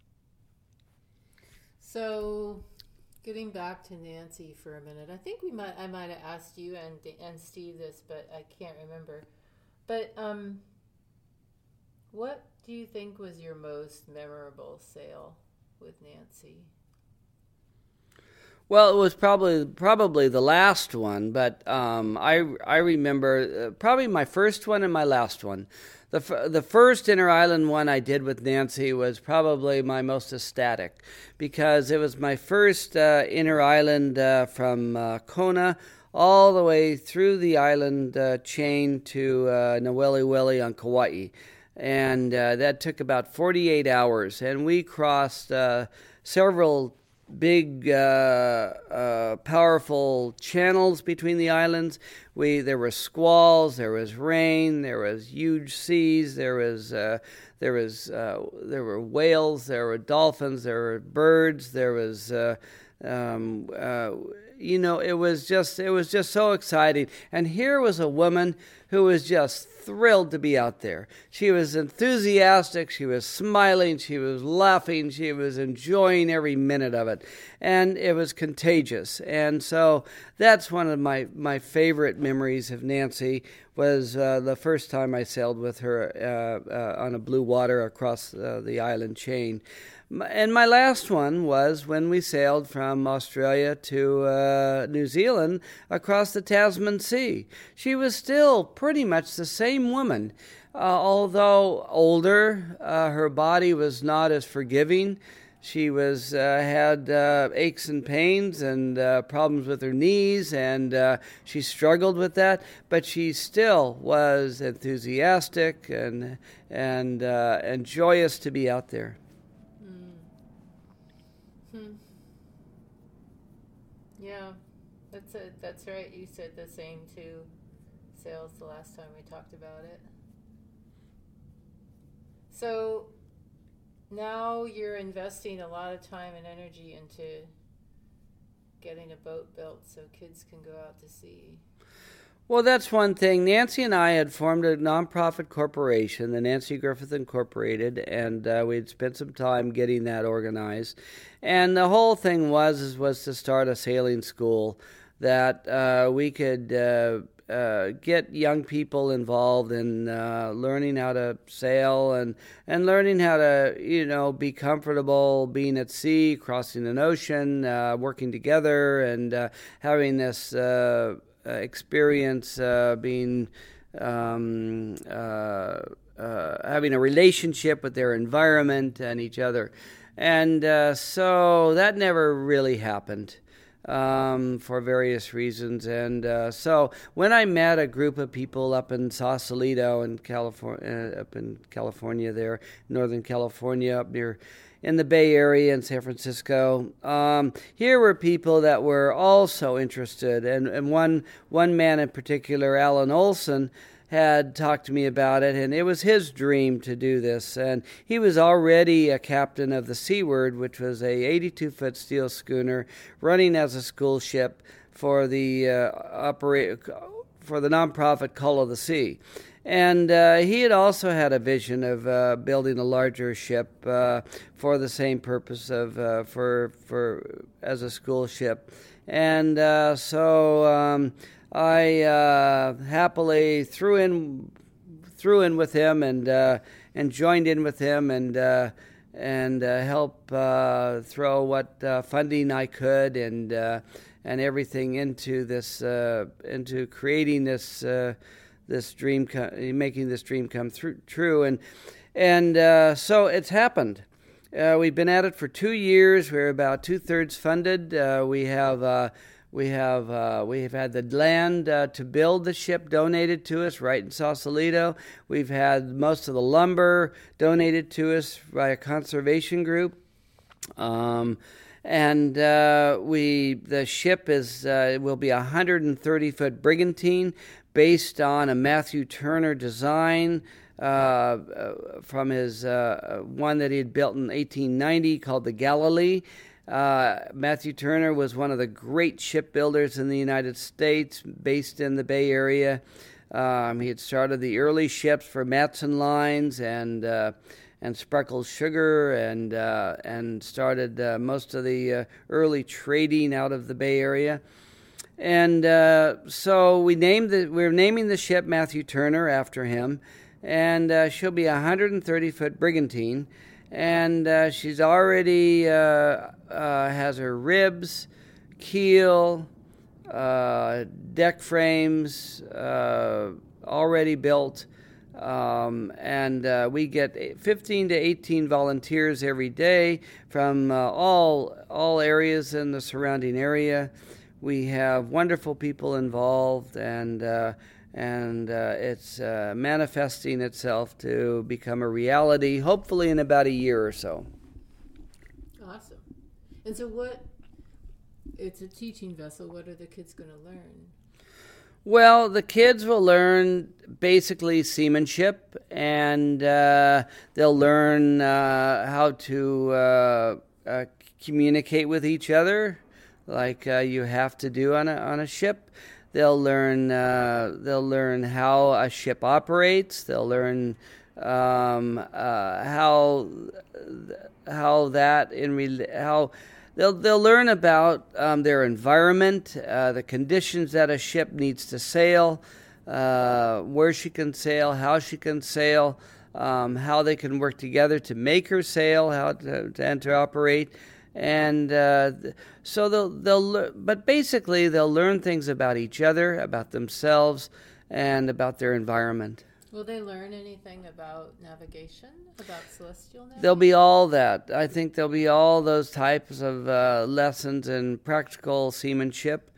So, getting back to Nancy for a minute, I think we might I might have asked you and and Steve this, but I can't remember. But um, what do you think was your most memorable sail with Nancy? Well, it was probably probably the last one, but um, I I remember uh, probably my first one and my last one. The f- the first inter-island one I did with Nancy was probably my most ecstatic, because it was my first uh, inter-island uh, from uh, Kona all the way through the island uh, chain to uh, Naweliweli on Kauai, and uh, that took about forty-eight hours, and we crossed uh, several big, uh, uh, powerful channels between the islands. We there were squalls, there was rain, there was huge seas, there was uh, there was uh, there were whales, there were dolphins, there were birds, there was uh, um, uh, you know it was just it was just so exciting. And here was a woman who was just thrilled to be out there. She was enthusiastic, she was smiling, she was laughing, she was enjoying every minute of it. And it was contagious. And so that's one of my, my favorite memories of Nancy, was uh, the first time I sailed with her uh, uh, on a blue water across uh, the island chain. And my last one was when we sailed from Australia to uh, New Zealand across the Tasman Sea. She was still pretty much the same woman, uh, although older. Uh, her body was not as forgiving. She was uh, had uh, aches and pains and uh, problems with her knees, and uh, she struggled with that. But she still was enthusiastic and and uh, and joyous to be out there. Hmm. Yeah, that's a, that's right. You said the same two sails the last time we talked about it. So now you're investing a lot of time and energy into getting a boat built so kids can go out to sea. Well, that's one thing. Nancy and I had formed a nonprofit corporation, the Nancy Griffith Incorporated, and uh, we had spent some time getting that organized. And the whole thing was was to start a sailing school that uh, we could uh, uh, get young people involved in uh, learning how to sail and and learning how to, you know, be comfortable being at sea, crossing an ocean, uh, working together, and uh, having this Uh, Uh, experience uh, being um, uh, uh, having a relationship with their environment and each other. And uh, so that never really happened um, for various reasons. And uh, so when I met a group of people up in Sausalito in California, uh, up in California there, Northern California, up near in the Bay Area in San Francisco. Um, here were people that were also interested, and, and one one man in particular, Alan Olson, had talked to me about it, and it was his dream to do this. And he was already a captain of the Seaward, which was a eighty-two foot steel schooner running as a school ship for the uh, operate for the nonprofit Call of the Sea. And uh, he had also had a vision of uh, building a larger ship uh, for the same purpose of uh, for for as a school ship, and uh, so um, I uh, happily threw in threw in with him and uh, and joined in with him and uh, and uh, help uh, throw what uh, funding I could and uh, and everything into this uh, into creating this uh, this dream, co- making this dream come through, true, and and uh, so it's happened. Uh, we've been at it for two years. We're about two thirds funded. Uh, we have. Uh, We have uh, we have had the land uh, to build the ship donated to us right in Sausalito. We've had most of the lumber donated to us by a conservation group, um, and uh, we the ship is uh, will be a one hundred thirty foot brigantine based on a Matthew Turner design uh, uh, from his uh, one that he had built in eighteen ninety called the Galilee. Uh, Matthew Turner was one of the great shipbuilders in the United States, based in the Bay Area. Um, he had started the early ships for Matson Lines and uh, and Spreckles Sugar, and uh, and started uh, most of the uh, early trading out of the Bay Area. And uh, so we named the we're naming the ship Matthew Turner after him, and uh, she'll be a one hundred thirty foot brigantine. And uh, she's already uh, uh, has her ribs, keel, uh, deck frames uh, already built, um, and uh, we get fifteen to eighteen volunteers every day from uh, all all areas in the surrounding area. We have wonderful people involved, and uh, and uh, it's uh, manifesting itself to become a reality, hopefully in about a year or so. Awesome. And so what, it's a teaching vessel, what are the kids going to learn? Well, the kids will learn basically seamanship, and uh, they'll learn uh, how to uh, uh, communicate with each other, like uh, you have to do on a on a ship. They'll learn. Uh, they'll learn how a ship operates. They'll learn um, uh, how how that in re- how they'll they'll learn about um, their environment, uh, the conditions that a ship needs to sail, uh, where she can sail, how she can sail, um, how they can work together to make her sail, how to, to and to operate. And uh, so they'll they'll but basically they'll learn things about each other, about themselves, and about their environment. Will they learn anything about navigation, about celestial navigation? There'll be all that. I think there'll be all those types of uh, lessons in practical seamanship,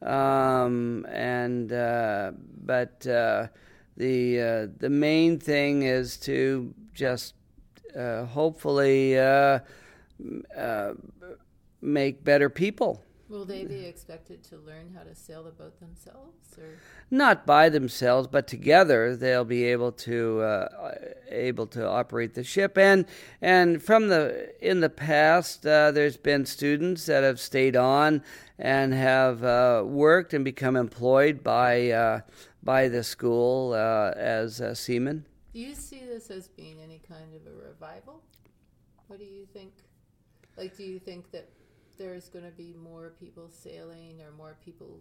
um, and uh, but uh, the uh, the main thing is to just uh, hopefully. Uh, Uh, make better people. Will they be expected to learn how to sail the boat themselves, or not by themselves, but together they'll be able to uh, able to operate the ship? And and from the in the past, uh, there's been students that have stayed on and have uh, worked and become employed by uh, by the school uh, as uh, seamen. Do you see this as being any kind of a revival? What do you think? Like, do you think that there's going to be more people sailing or more people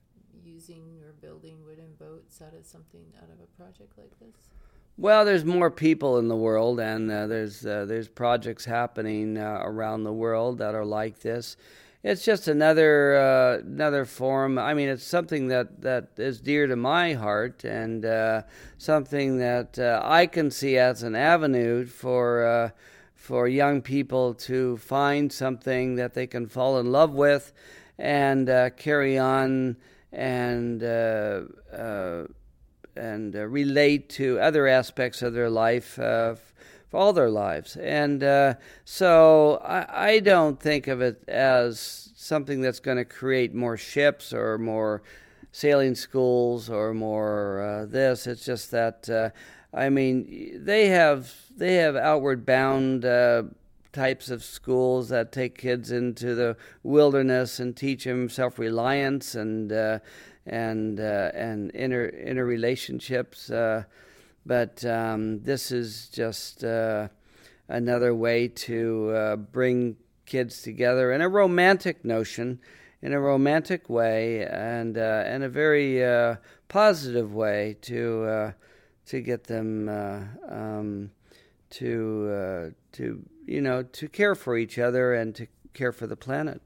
using or building wooden boats out of something, out of a project like this? Well, there's more people in the world, and uh, there's uh, there's projects happening uh, around the world that are like this. It's just another uh, another form. I mean, it's something that, that is dear to my heart, and uh, something that uh, I can see as an avenue for. Uh, for young people to find something that they can fall in love with and uh, carry on and uh, uh, and uh, relate to other aspects of their life uh, for all their lives. And uh, so I, I don't think of it as something that's going to create more ships or more sailing schools or more uh, this. It's just that uh, I mean, they have they have outward bound uh, types of schools that take kids into the wilderness and teach them self-reliance and uh, and uh, and inner inner relationships. Uh, but um, this is just uh, another way to uh, bring kids together in a romantic notion, in a romantic way, and uh, in a very uh, positive way to. Uh, to get them uh, um, to uh, to you know to care for each other and to care for the planet.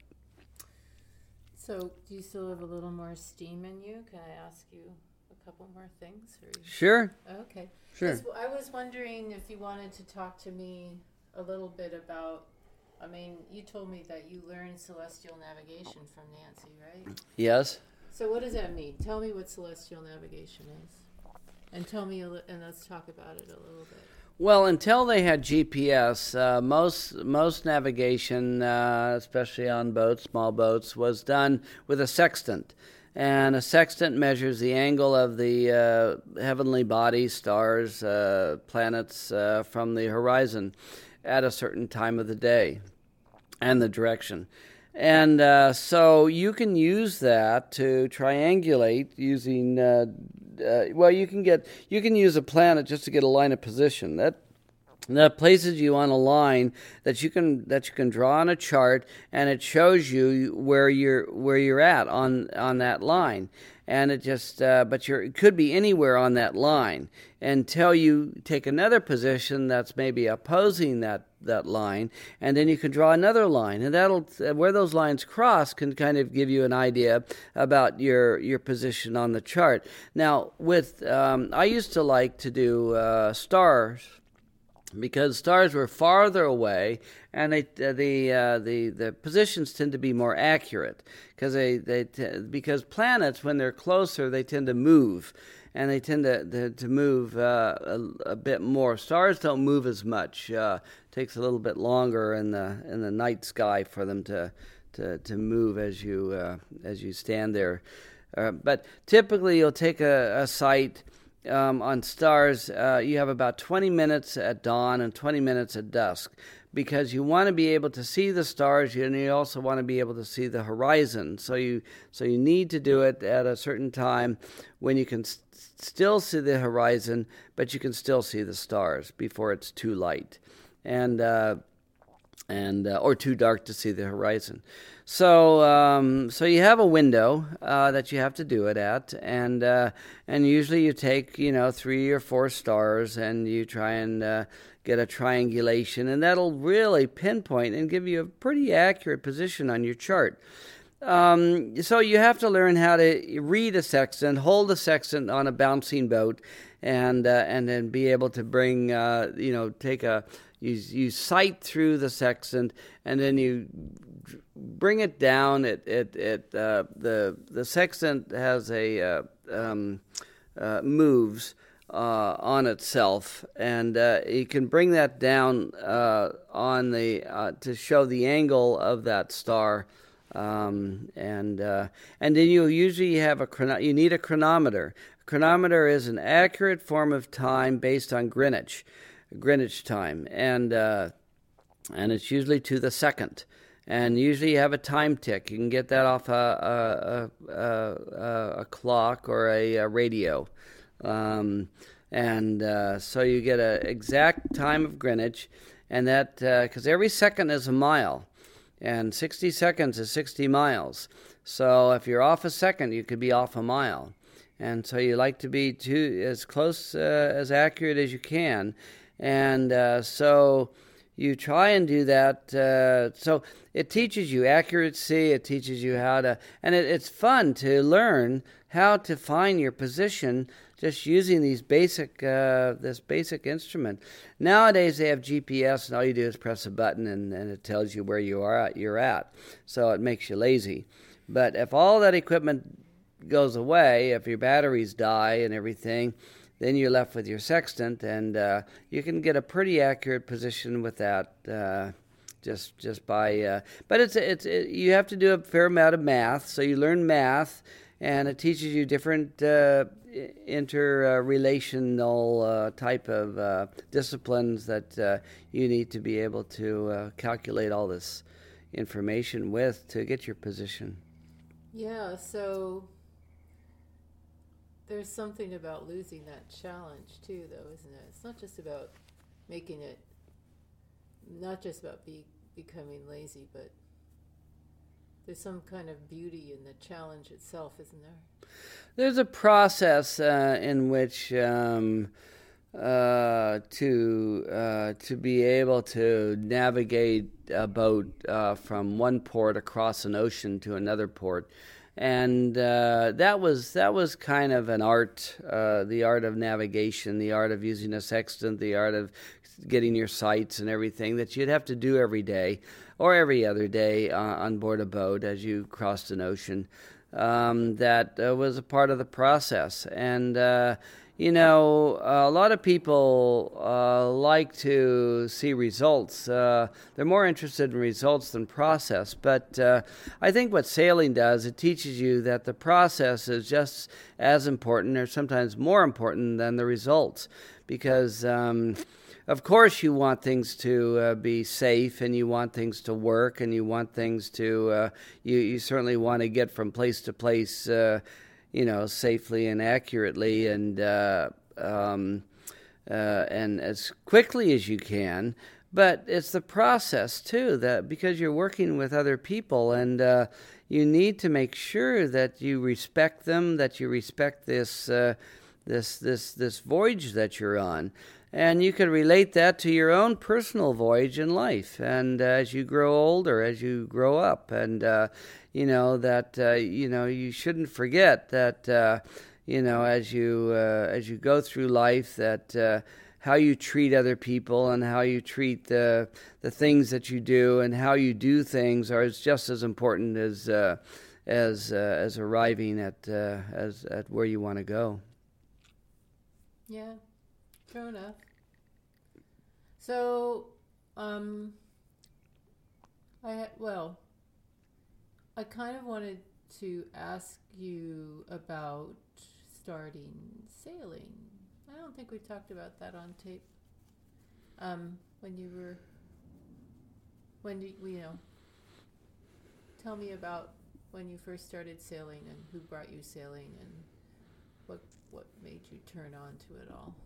So, do you still have a little more steam in you? Can I ask you a couple more things? Or you... Sure. Okay. Sure. I was wondering if you wanted to talk to me a little bit about, I mean, you told me that you learned celestial navigation from Nancy, right? Yes. So what does that mean? Tell me what celestial navigation is. And tell me, a li- and let's talk about it a little bit. Well, until they had G P S, uh, most most navigation, uh, especially on boats, small boats, was done with a sextant. And a sextant measures the angle of the uh, heavenly bodies, stars, uh, planets uh, from the horizon at a certain time of the day and the direction. And uh, so you can use that to triangulate using, uh, uh, well, you can get, you can use a planet just to get a line of position. That that places you on a line that you can that you can draw on a chart, and it shows you where you're where you're at on on that line. And it just, uh, but you're, it could be anywhere on that line until you take another position that's maybe opposing that, that line, and then you can draw another line, and that'll, where those lines cross can kind of give you an idea about your your position on the chart. Now, with, um, I used to like to do uh, stars, because stars were farther away, and they, uh, the uh, the the positions tend to be more accurate, because they they t- because planets, when they're closer, they tend to move, and they tend to to, to move uh, a, a bit more. Stars don't move as much. Uh, it takes a little bit longer in the in the night sky for them to to, to move as you uh, as you stand there. Uh, but typically, you'll take a, a site. Um, on stars, uh, you have about twenty minutes at dawn and twenty minutes at dusk, because you want to be able to see the stars, and you also want to be able to see the horizon. So you so you need to do it at a certain time when you can st- still see the horizon, but you can still see the stars before it's too light, and uh, and uh, or too dark to see the horizon. So, um, so you have a window uh, that you have to do it at, and uh, and usually you take, you know, three or four stars, and you try and uh, get a triangulation, and that'll really pinpoint and give you a pretty accurate position on your chart. Um, so you have to learn how to read a sextant, hold a sextant on a bouncing boat, and uh, and then be able to bring, uh, you know, take a you you sight through the sextant, and then you bring it down. It it it uh, the the sextant has a uh, um, uh, moves uh, on itself, and uh, you can bring that down uh, on the uh, to show the angle of that star, um, and uh, and then you usually have a chrono- you need a chronometer. A chronometer is an accurate form of time based on Greenwich, Greenwich time, and uh, and it's usually to the second. And usually you have a time tick. You can get that off a a, a, a, a clock or a, a radio. Um, and uh, so you get an exact time of Greenwich, and that, because uh, every second is a mile, and sixty seconds is sixty miles. So if you're off a second, you could be off a mile. And so you like to be to, as close, uh, as accurate as you can. And uh, so you try and do that. Uh, so it teaches you accuracy. It teaches you how to, and it, it's fun to learn how to find your position just using these basic, uh, this basic instrument. Nowadays they have G P S, and all you do is press a button, and, and it tells you where you are at, you're at. So it makes you lazy. But if all that equipment goes away, if your batteries die and everything, then you're left with your sextant, and uh, you can get a pretty accurate position with that, uh, just just by. Uh, but it's it's it, you have to do a fair amount of math, so you learn math, and it teaches you different uh, interrelational uh, type of uh, disciplines that uh, you need to be able to uh, calculate all this information with to get your position. Yeah, so there's something about losing that challenge too, though, isn't it? It's not just about making it, not just about be, becoming lazy, but there's some kind of beauty in the challenge itself, isn't there? There's a process uh, in which um, uh, to uh, to be able to navigate a boat uh, from one port across an ocean to another port. And uh, that was that was kind of an art, uh, the art of navigation, the art of using a sextant, the art of getting your sights and everything that you'd have to do every day or every other day uh, on board a boat as you crossed an ocean. Um, that uh, was a part of the process. And, uh, you know, a lot of people uh, like to see results. Uh, they're more interested in results than process. But uh, I think what sailing does, it teaches you that the process is just as important or sometimes more important than the results. Because, um, of course, you want things to uh, be safe, and you want things to work, and you want things to, uh, you, you certainly want to get from place to place, uh, you know, safely and accurately and uh, um, uh, and as quickly as you can. But it's the process too, that because you're working with other people, and uh, you need to make sure that you respect them, that you respect this uh, this this this voyage that you're on. And you can relate that to your own personal voyage in life, and uh, as you grow older, as you grow up, and uh, you know that uh, you know you shouldn't forget that uh, you know as you uh, as you go through life, that uh, how you treat other people and how you treat the the things that you do and how you do things are just as important as uh, as uh, as arriving at uh, as at where you want to go. Yeah, true enough. So, um, I well, I kind of wanted to ask you about starting sailing. I don't think we talked about that on tape. Um, when you were, when you, you know, tell me about when you first started sailing and who brought you sailing and what what made you turn on to it all.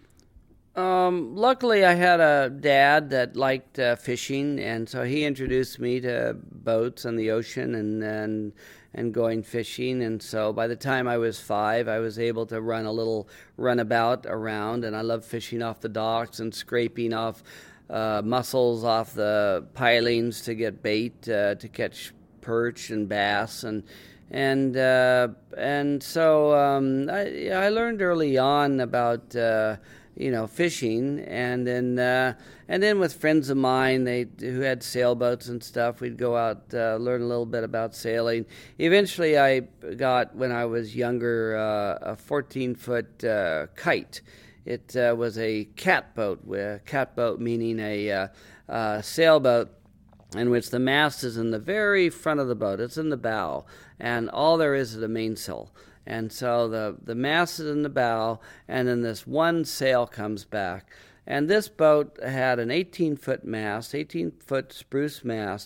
Um, luckily, I had a dad that liked uh, fishing, and so he introduced me to boats and the ocean and, and and going fishing. And so by the time I was five, I was able to run a little runabout around, and I loved fishing off the docks and scraping off uh, mussels off the pilings to get bait uh, to catch perch and bass and. And uh, and so um, I, I learned early on about uh, you know fishing, and then uh, and then with friends of mine they who had sailboats and stuff, we'd go out uh, learn a little bit about sailing. Eventually, I got when I was younger uh, a fourteen foot uh, kite. It uh, was a catboat, with catboat meaning a uh, uh, sailboat, in which the mast is in the very front of the boat. It's in the bow, and all there is is a mainsail. And so the, the mast is in the bow, and then this one sail comes back. And this boat had an eighteen-foot mast, eighteen-foot spruce mast,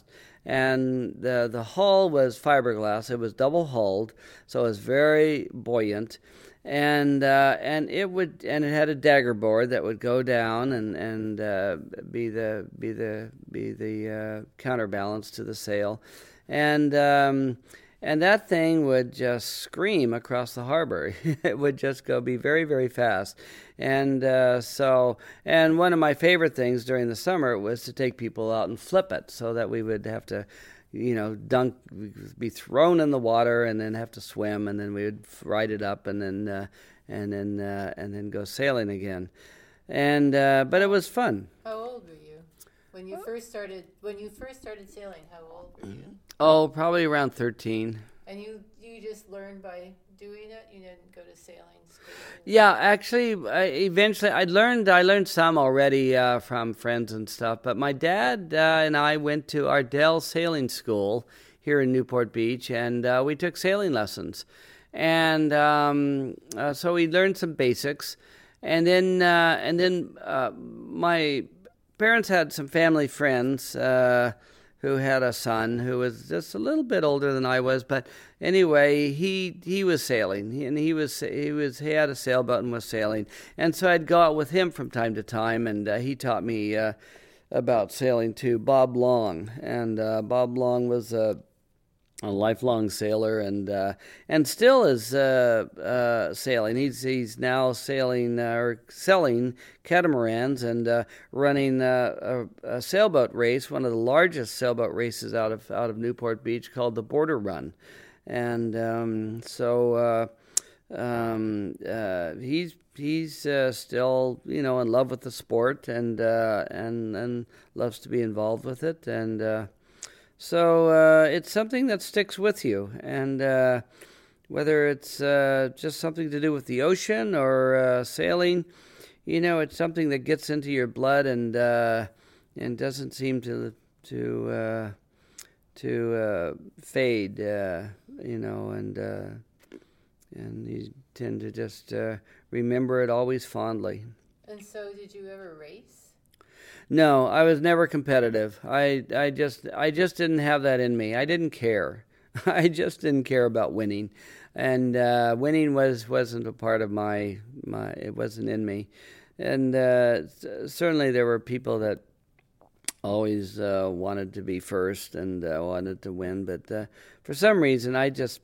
and the, the hull was fiberglass. It was double-hulled, so it was very buoyant. And uh, and it would and it had a dagger board that would go down and and uh, be the be the be the uh, counterbalance to the sail, and um, and that thing would just scream across the harbor. It would just go be very very fast, and uh, so and one of my favorite things during the summer was to take people out and flip it, so that we would have to. You know, dunk, be thrown in the water, and then have to swim, and then we would ride it up, and then, uh, and then, uh, and then go sailing again, and uh, but it was fun. How old were you when you first started? When you first started sailing, how old were you? Oh, probably around thirteen. And you you just learned by doing it. You didn't go to sailing school. Yeah, actually, I, eventually I learned. I learned some already uh, from friends and stuff. But my dad uh, and I went to Ardell Sailing School here in Newport Beach, and uh, we took sailing lessons. And um, uh, so we learned some basics, and then uh, and then uh, my parents had some family friends. Uh, who had a son who was just a little bit older than I was, but anyway, he he was sailing, and he was he was he had a sailboat and was sailing, and so I'd go out with him from time to time, and uh, he taught me uh, about sailing too. Bob Long, and uh, Bob Long was a a lifelong sailor, and uh, and still is uh, uh, sailing. He's he's now sailing uh, or selling catamarans and uh, running uh, a, a sailboat race, one of the largest sailboat races out of out of Newport Beach, called the Border Run, and um, so uh, um, uh, he's he's uh, still you know in love with the sport, and uh, and and loves to be involved with it, and. Uh, So uh, it's something that sticks with you, and uh, whether it's uh, just something to do with the ocean or uh, sailing, you know, it's something that gets into your blood and uh, and doesn't seem to to uh, to uh, fade, uh, you know, and uh, and you tend to just uh, remember it always fondly. And so, did you ever race? No, I was never competitive. I, I just I just didn't have that in me. I didn't care. I just didn't care about winning, and uh, winning was wasn't a part of my my. It wasn't in me, and uh, certainly there were people that always uh, wanted to be first and uh, wanted to win, but uh, for some reason I just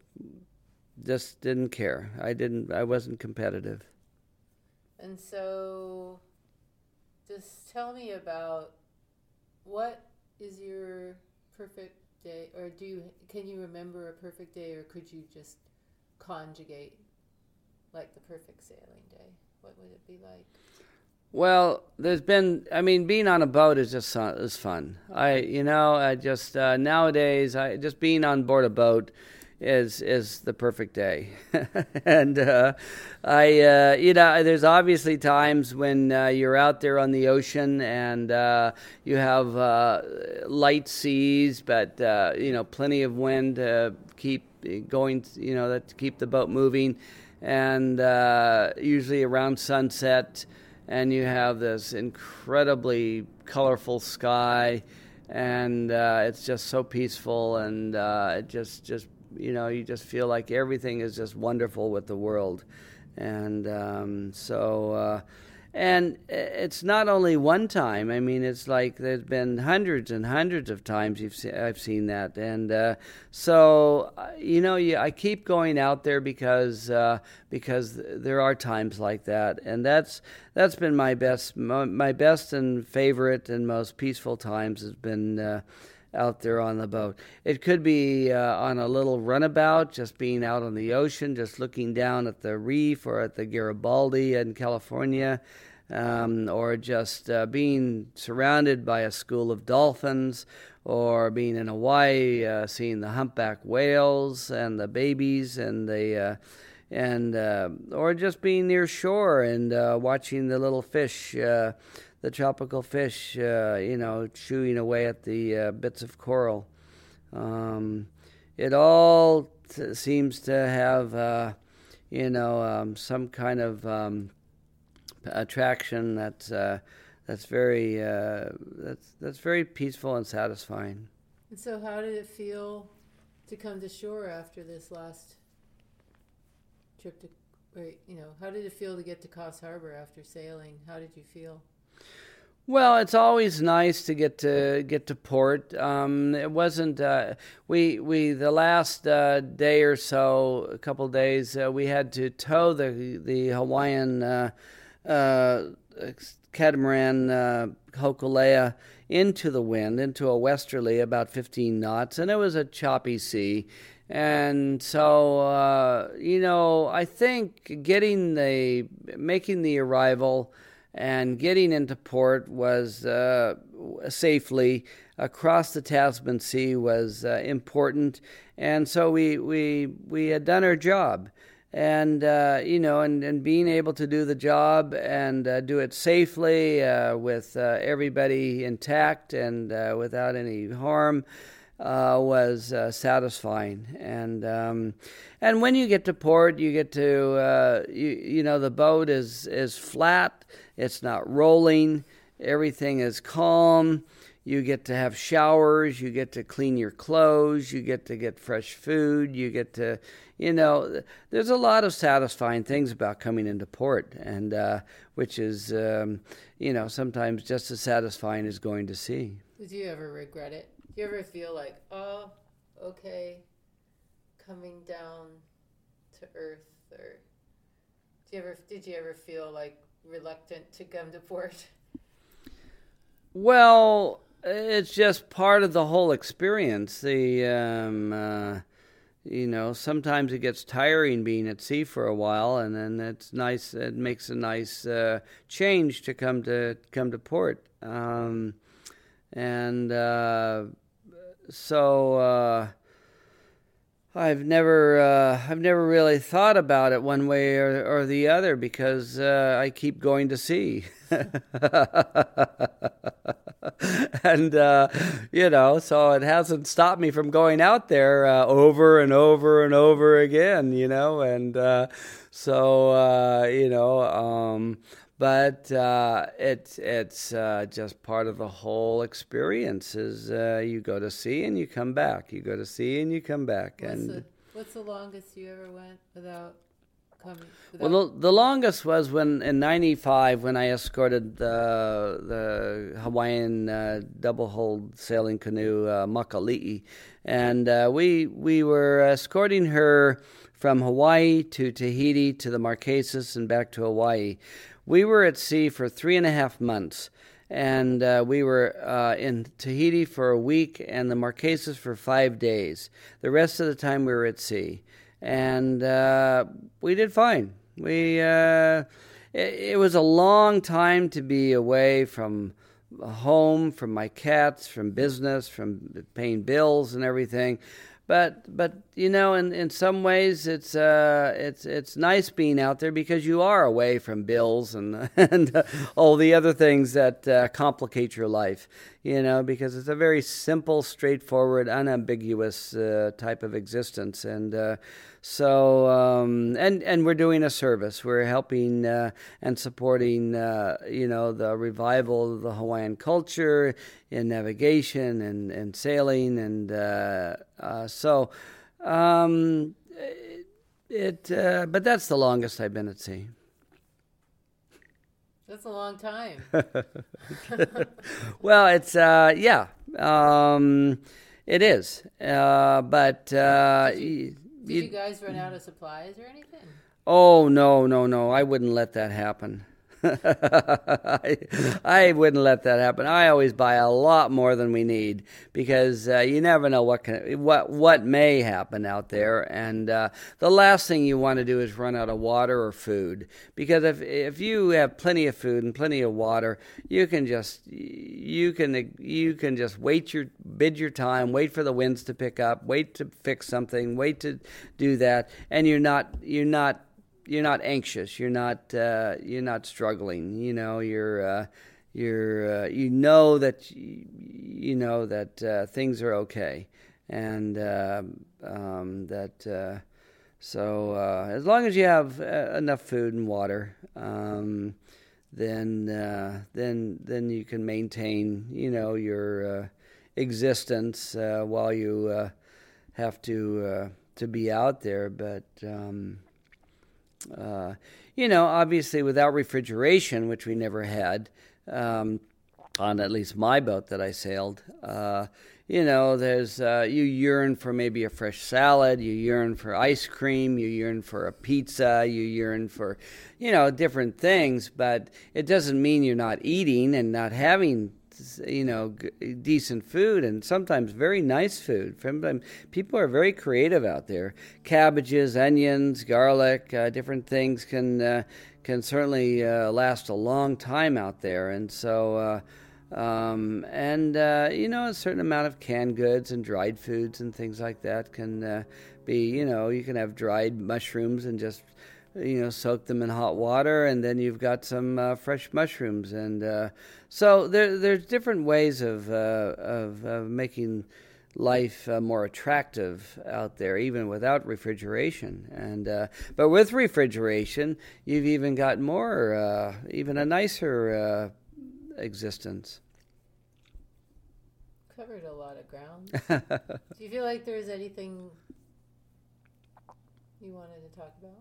just didn't care. I didn't. I wasn't competitive. And so. Just tell me about what is your perfect day, or do you can you remember a perfect day, or could you just conjugate like the perfect sailing day? What would it be like? Well, there's been, I mean, being on a boat is just is fun. I, you know, I just uh, nowadays, I just being on board a boat is is the perfect day. And uh, I, uh, you know, there's obviously times when uh, you're out there on the ocean and uh, you have uh, light seas, but uh, you know, plenty of wind to keep going, you know, that to keep the boat moving, and uh, usually around sunset. And you have this incredibly colorful sky, and uh, it's just so peaceful, and uh, it just, just you know, you just feel like everything is just wonderful with the world, and um, so, uh, and it's not only one time. I mean, it's like there's been hundreds and hundreds of times you've se- I've seen that, and uh, so you know, you, I keep going out there because uh, because there are times like that, and that's that's been my best my best and favorite and most peaceful times has been. Uh, out there on the boat. It could be uh, on a little runabout, just being out on the ocean, just looking down at the reef or at the Garibaldi in California, um, or just uh, being surrounded by a school of dolphins, or being in Hawaii, uh, seeing the humpback whales and the babies and the uh, and uh, or just being near shore and uh, watching the little fish. Uh, The tropical fish, uh, you know, chewing away at the uh, bits of coral. Um, it all t- seems to have, uh, you know, um, some kind of um, attraction that's uh, that's very uh, that's that's very peaceful and satisfying. And so, how did it feel to come to shore after this last trip to, or, you know, how did it feel to get to Coffs Harbour after sailing? How did you feel? Well, it's always nice to get to get to port. Um, it wasn't uh, we we the last uh, day or so, a couple of days, uh, we had to tow the the Hawaiian uh, uh, catamaran uh, Hokulea into the wind, into a westerly about fifteen knots, and it was a choppy sea. And so, uh, you know, I think getting the making the arrival and getting into port was uh, safely across the Tasman Sea was uh, important, and so we we we had done our job, and uh, you know, and, and being able to do the job and uh, do it safely uh, with uh, everybody intact and uh, without any harm. Uh, was uh, satisfying, and um, and when you get to port, you get to uh, you you know the boat is is flat, it's not rolling, everything is calm. You get to have showers, you get to clean your clothes, you get to get fresh food, you get to, you know, there's a lot of satisfying things about coming into port, and uh, which is um, you know sometimes just as satisfying as going to sea. Did you ever regret it? Do you ever feel like, oh, okay, coming down to earth, or do you ever did you ever feel like reluctant to come to port? Well, it's just part of the whole experience. The um, uh, you know, sometimes it gets tiring being at sea for a while, and then it's nice. It makes a nice uh, change to come to come to port, um, and uh, so. Uh, I've never, uh, I've never really thought about it one way or, or the other because uh, I keep going to sea, and uh, you know, so it hasn't stopped me from going out there uh, over and over and over again, you know, and uh, so uh, you know. Um, But uh, it's it's uh, just part of the whole experience. Is uh, you go to sea and you come back. You go to sea and you come back. What's and the What's the longest you ever went without coming? Without well, the, the longest was when in ninety-five when I escorted the the Hawaiian uh, double-hulled sailing canoe uh, Makali'i, and uh, we we were escorting her from Hawaii to Tahiti to the Marquesas and back to Hawaii. We were at sea for three and a half months, and uh, we were uh, in Tahiti for a week and the Marquesas for five days. The rest of the time we were at sea, and uh, we did fine. We uh, it, it was a long time to be away from home, from my cats, from business, from paying bills and everything. But but you know, in, in some ways, it's uh it's it's nice being out there because you are away from bills and and uh, all the other things that uh, complicate your life. You know, because it's a very simple, straightforward, unambiguous uh, type of existence, and uh, so um, and and we're doing a service. We're helping uh, and supporting uh, you know the revival of the Hawaiian culture in navigation and, and sailing, and uh, uh, so um, it. Uh, but that's the longest I've been at sea. That's a long time. Well, it's uh, yeah, um, it is. Uh, but uh, did you, did you guys run out of supplies or anything? Oh no, no, no! I wouldn't let that happen. I, I wouldn't let that happen. I always buy a lot more than we need because uh, you never know what can, what what may happen out there. And uh, the last thing you want to do is run out of water or food, because if if you have plenty of food and plenty of water, you can just you can you can just wait your bid your time, wait for the winds to pick up, wait to fix something, wait to do that, and you're not you're not. You're not anxious. You're not. Uh, you're not struggling. You know. You're. Uh, you're. Uh, you know that. You, you know that uh, things are okay, and uh, um, that. Uh, so uh, as long as you have uh, enough food and water, um, then uh, then then you can maintain. You know your uh, existence uh, while you uh, have to uh, to be out there, but. Um, Uh, you know, obviously without refrigeration, which we never had, um, on at least my boat that I sailed, uh, you know, there's, uh, you yearn for maybe a fresh salad, you yearn for ice cream, you yearn for a pizza, you yearn for, you know, different things, but it doesn't mean you're not eating and not having you know, g- decent food, and sometimes very nice food. Sometimes people are very creative out there. Cabbages, onions, garlic, uh, different things can uh, can certainly uh, last a long time out there. And so, uh, um, and uh, you know, a certain amount of canned goods and dried foods and things like that can uh, be. You know, you can have dried mushrooms and just. You know, soak them in hot water, and then you've got some uh, fresh mushrooms, and uh, so there, there's different ways of uh, of, of making life uh, more attractive out there, even without refrigeration. And uh, but with refrigeration, you've even got more, uh, even a nicer uh, existence. Covered a lot of ground. Do you feel like there's anything you wanted to talk about?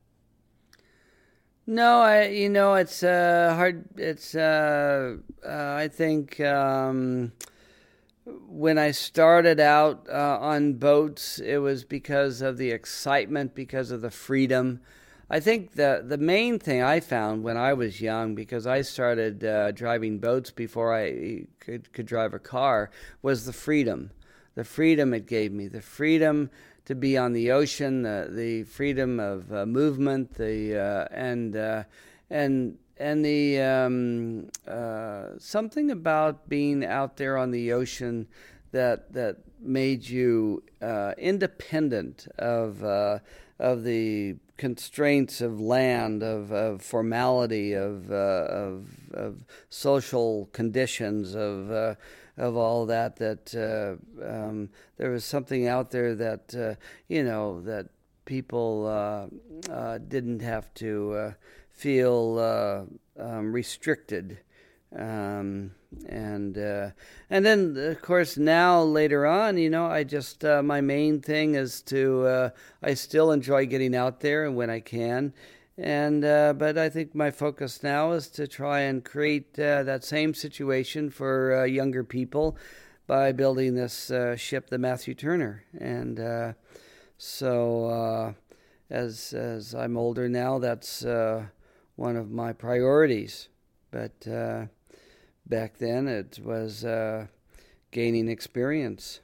No, I you know it's uh, hard. It's uh, uh, I think um, when I started out uh, on boats, it was because of the excitement, because of the freedom. I think the the main thing I found when I was young, because I started uh, driving boats before I could, could drive a car, was the freedom. The freedom it gave me, the freedom to be on the ocean, the, the freedom of uh, movement, the uh, and uh, and and the um, uh, something about being out there on the ocean that that made you uh, independent of uh, of the constraints of land, of, of formality, of, uh, of of social conditions, of uh, of all that. That uh, um, there was something out there that uh, you know that people uh, uh, didn't have to uh, feel uh, um, restricted. Um, and uh, and then of course now later on, you know, I just uh, my main thing is to uh, I still enjoy getting out there and when I can, and uh, but I think my focus now is to try and create uh, that same situation for uh, younger people by building this uh, ship, the Matthew Turner, and uh, so uh, as as I'm older now, that's uh, one of my priorities, but. Uh, Back then, it was uh, gaining experience.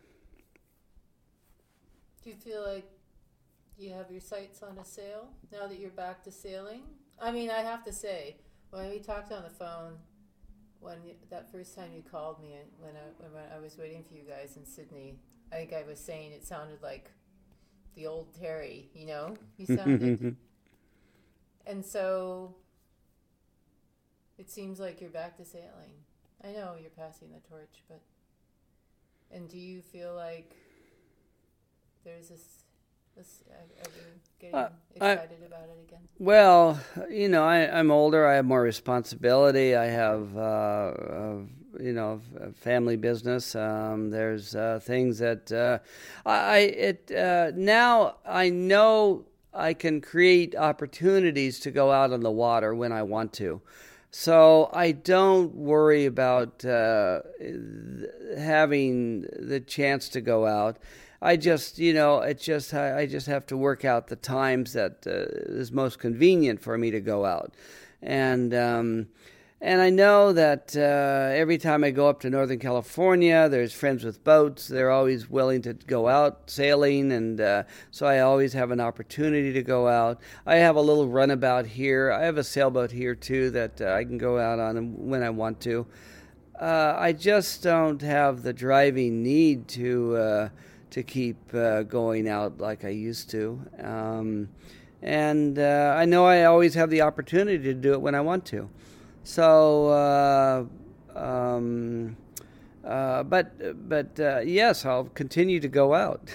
Do you feel like you have your sights on a sail now that you're back to sailing? I mean, I have to say, when we talked on the phone, when you, that first time you called me, when I when I was waiting for you guys in Sydney, I think I was saying it sounded like the old Terry. You know, you sounded, and so it seems like you're back to sailing. I know you're passing the torch, but and do you feel like there's this? this are you getting uh, excited I, about it again? Well, you know, I, I'm older. I have more responsibility. I have, uh, uh, you know, a family business. Um, there's uh, things that uh, I it uh, now I know I can create opportunities to go out on the water when I want to. So I don't worry about uh, having the chance to go out. I just, you know, it just I just have to work out the times that uh, is most convenient for me to go out, and um, and I know that uh, every time I go up to Northern California, there's friends with boats. They're always willing to go out sailing, and uh, so I always have an opportunity to go out. I have a little runabout here. I have a sailboat here, too, that uh, I can go out on when I want to. Uh, I just don't have the driving need to uh, to keep uh, going out like I used to. Um, and uh, I know I always have the opportunity to do it when I want to. So, uh, um, uh, but but uh, yes, I'll continue to go out.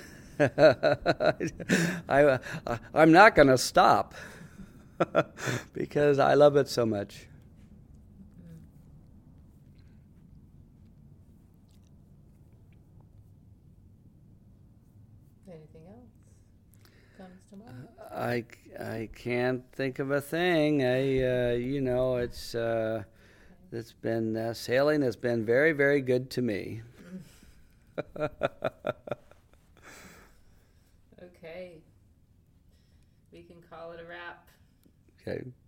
I uh, I'm not going to stop because I love it so much. Anything else comes to mind? I, I can't think of a thing. I uh, you know it's uh, it's been uh, sailing has been very very good to me. Okay, we can call it a wrap. Okay.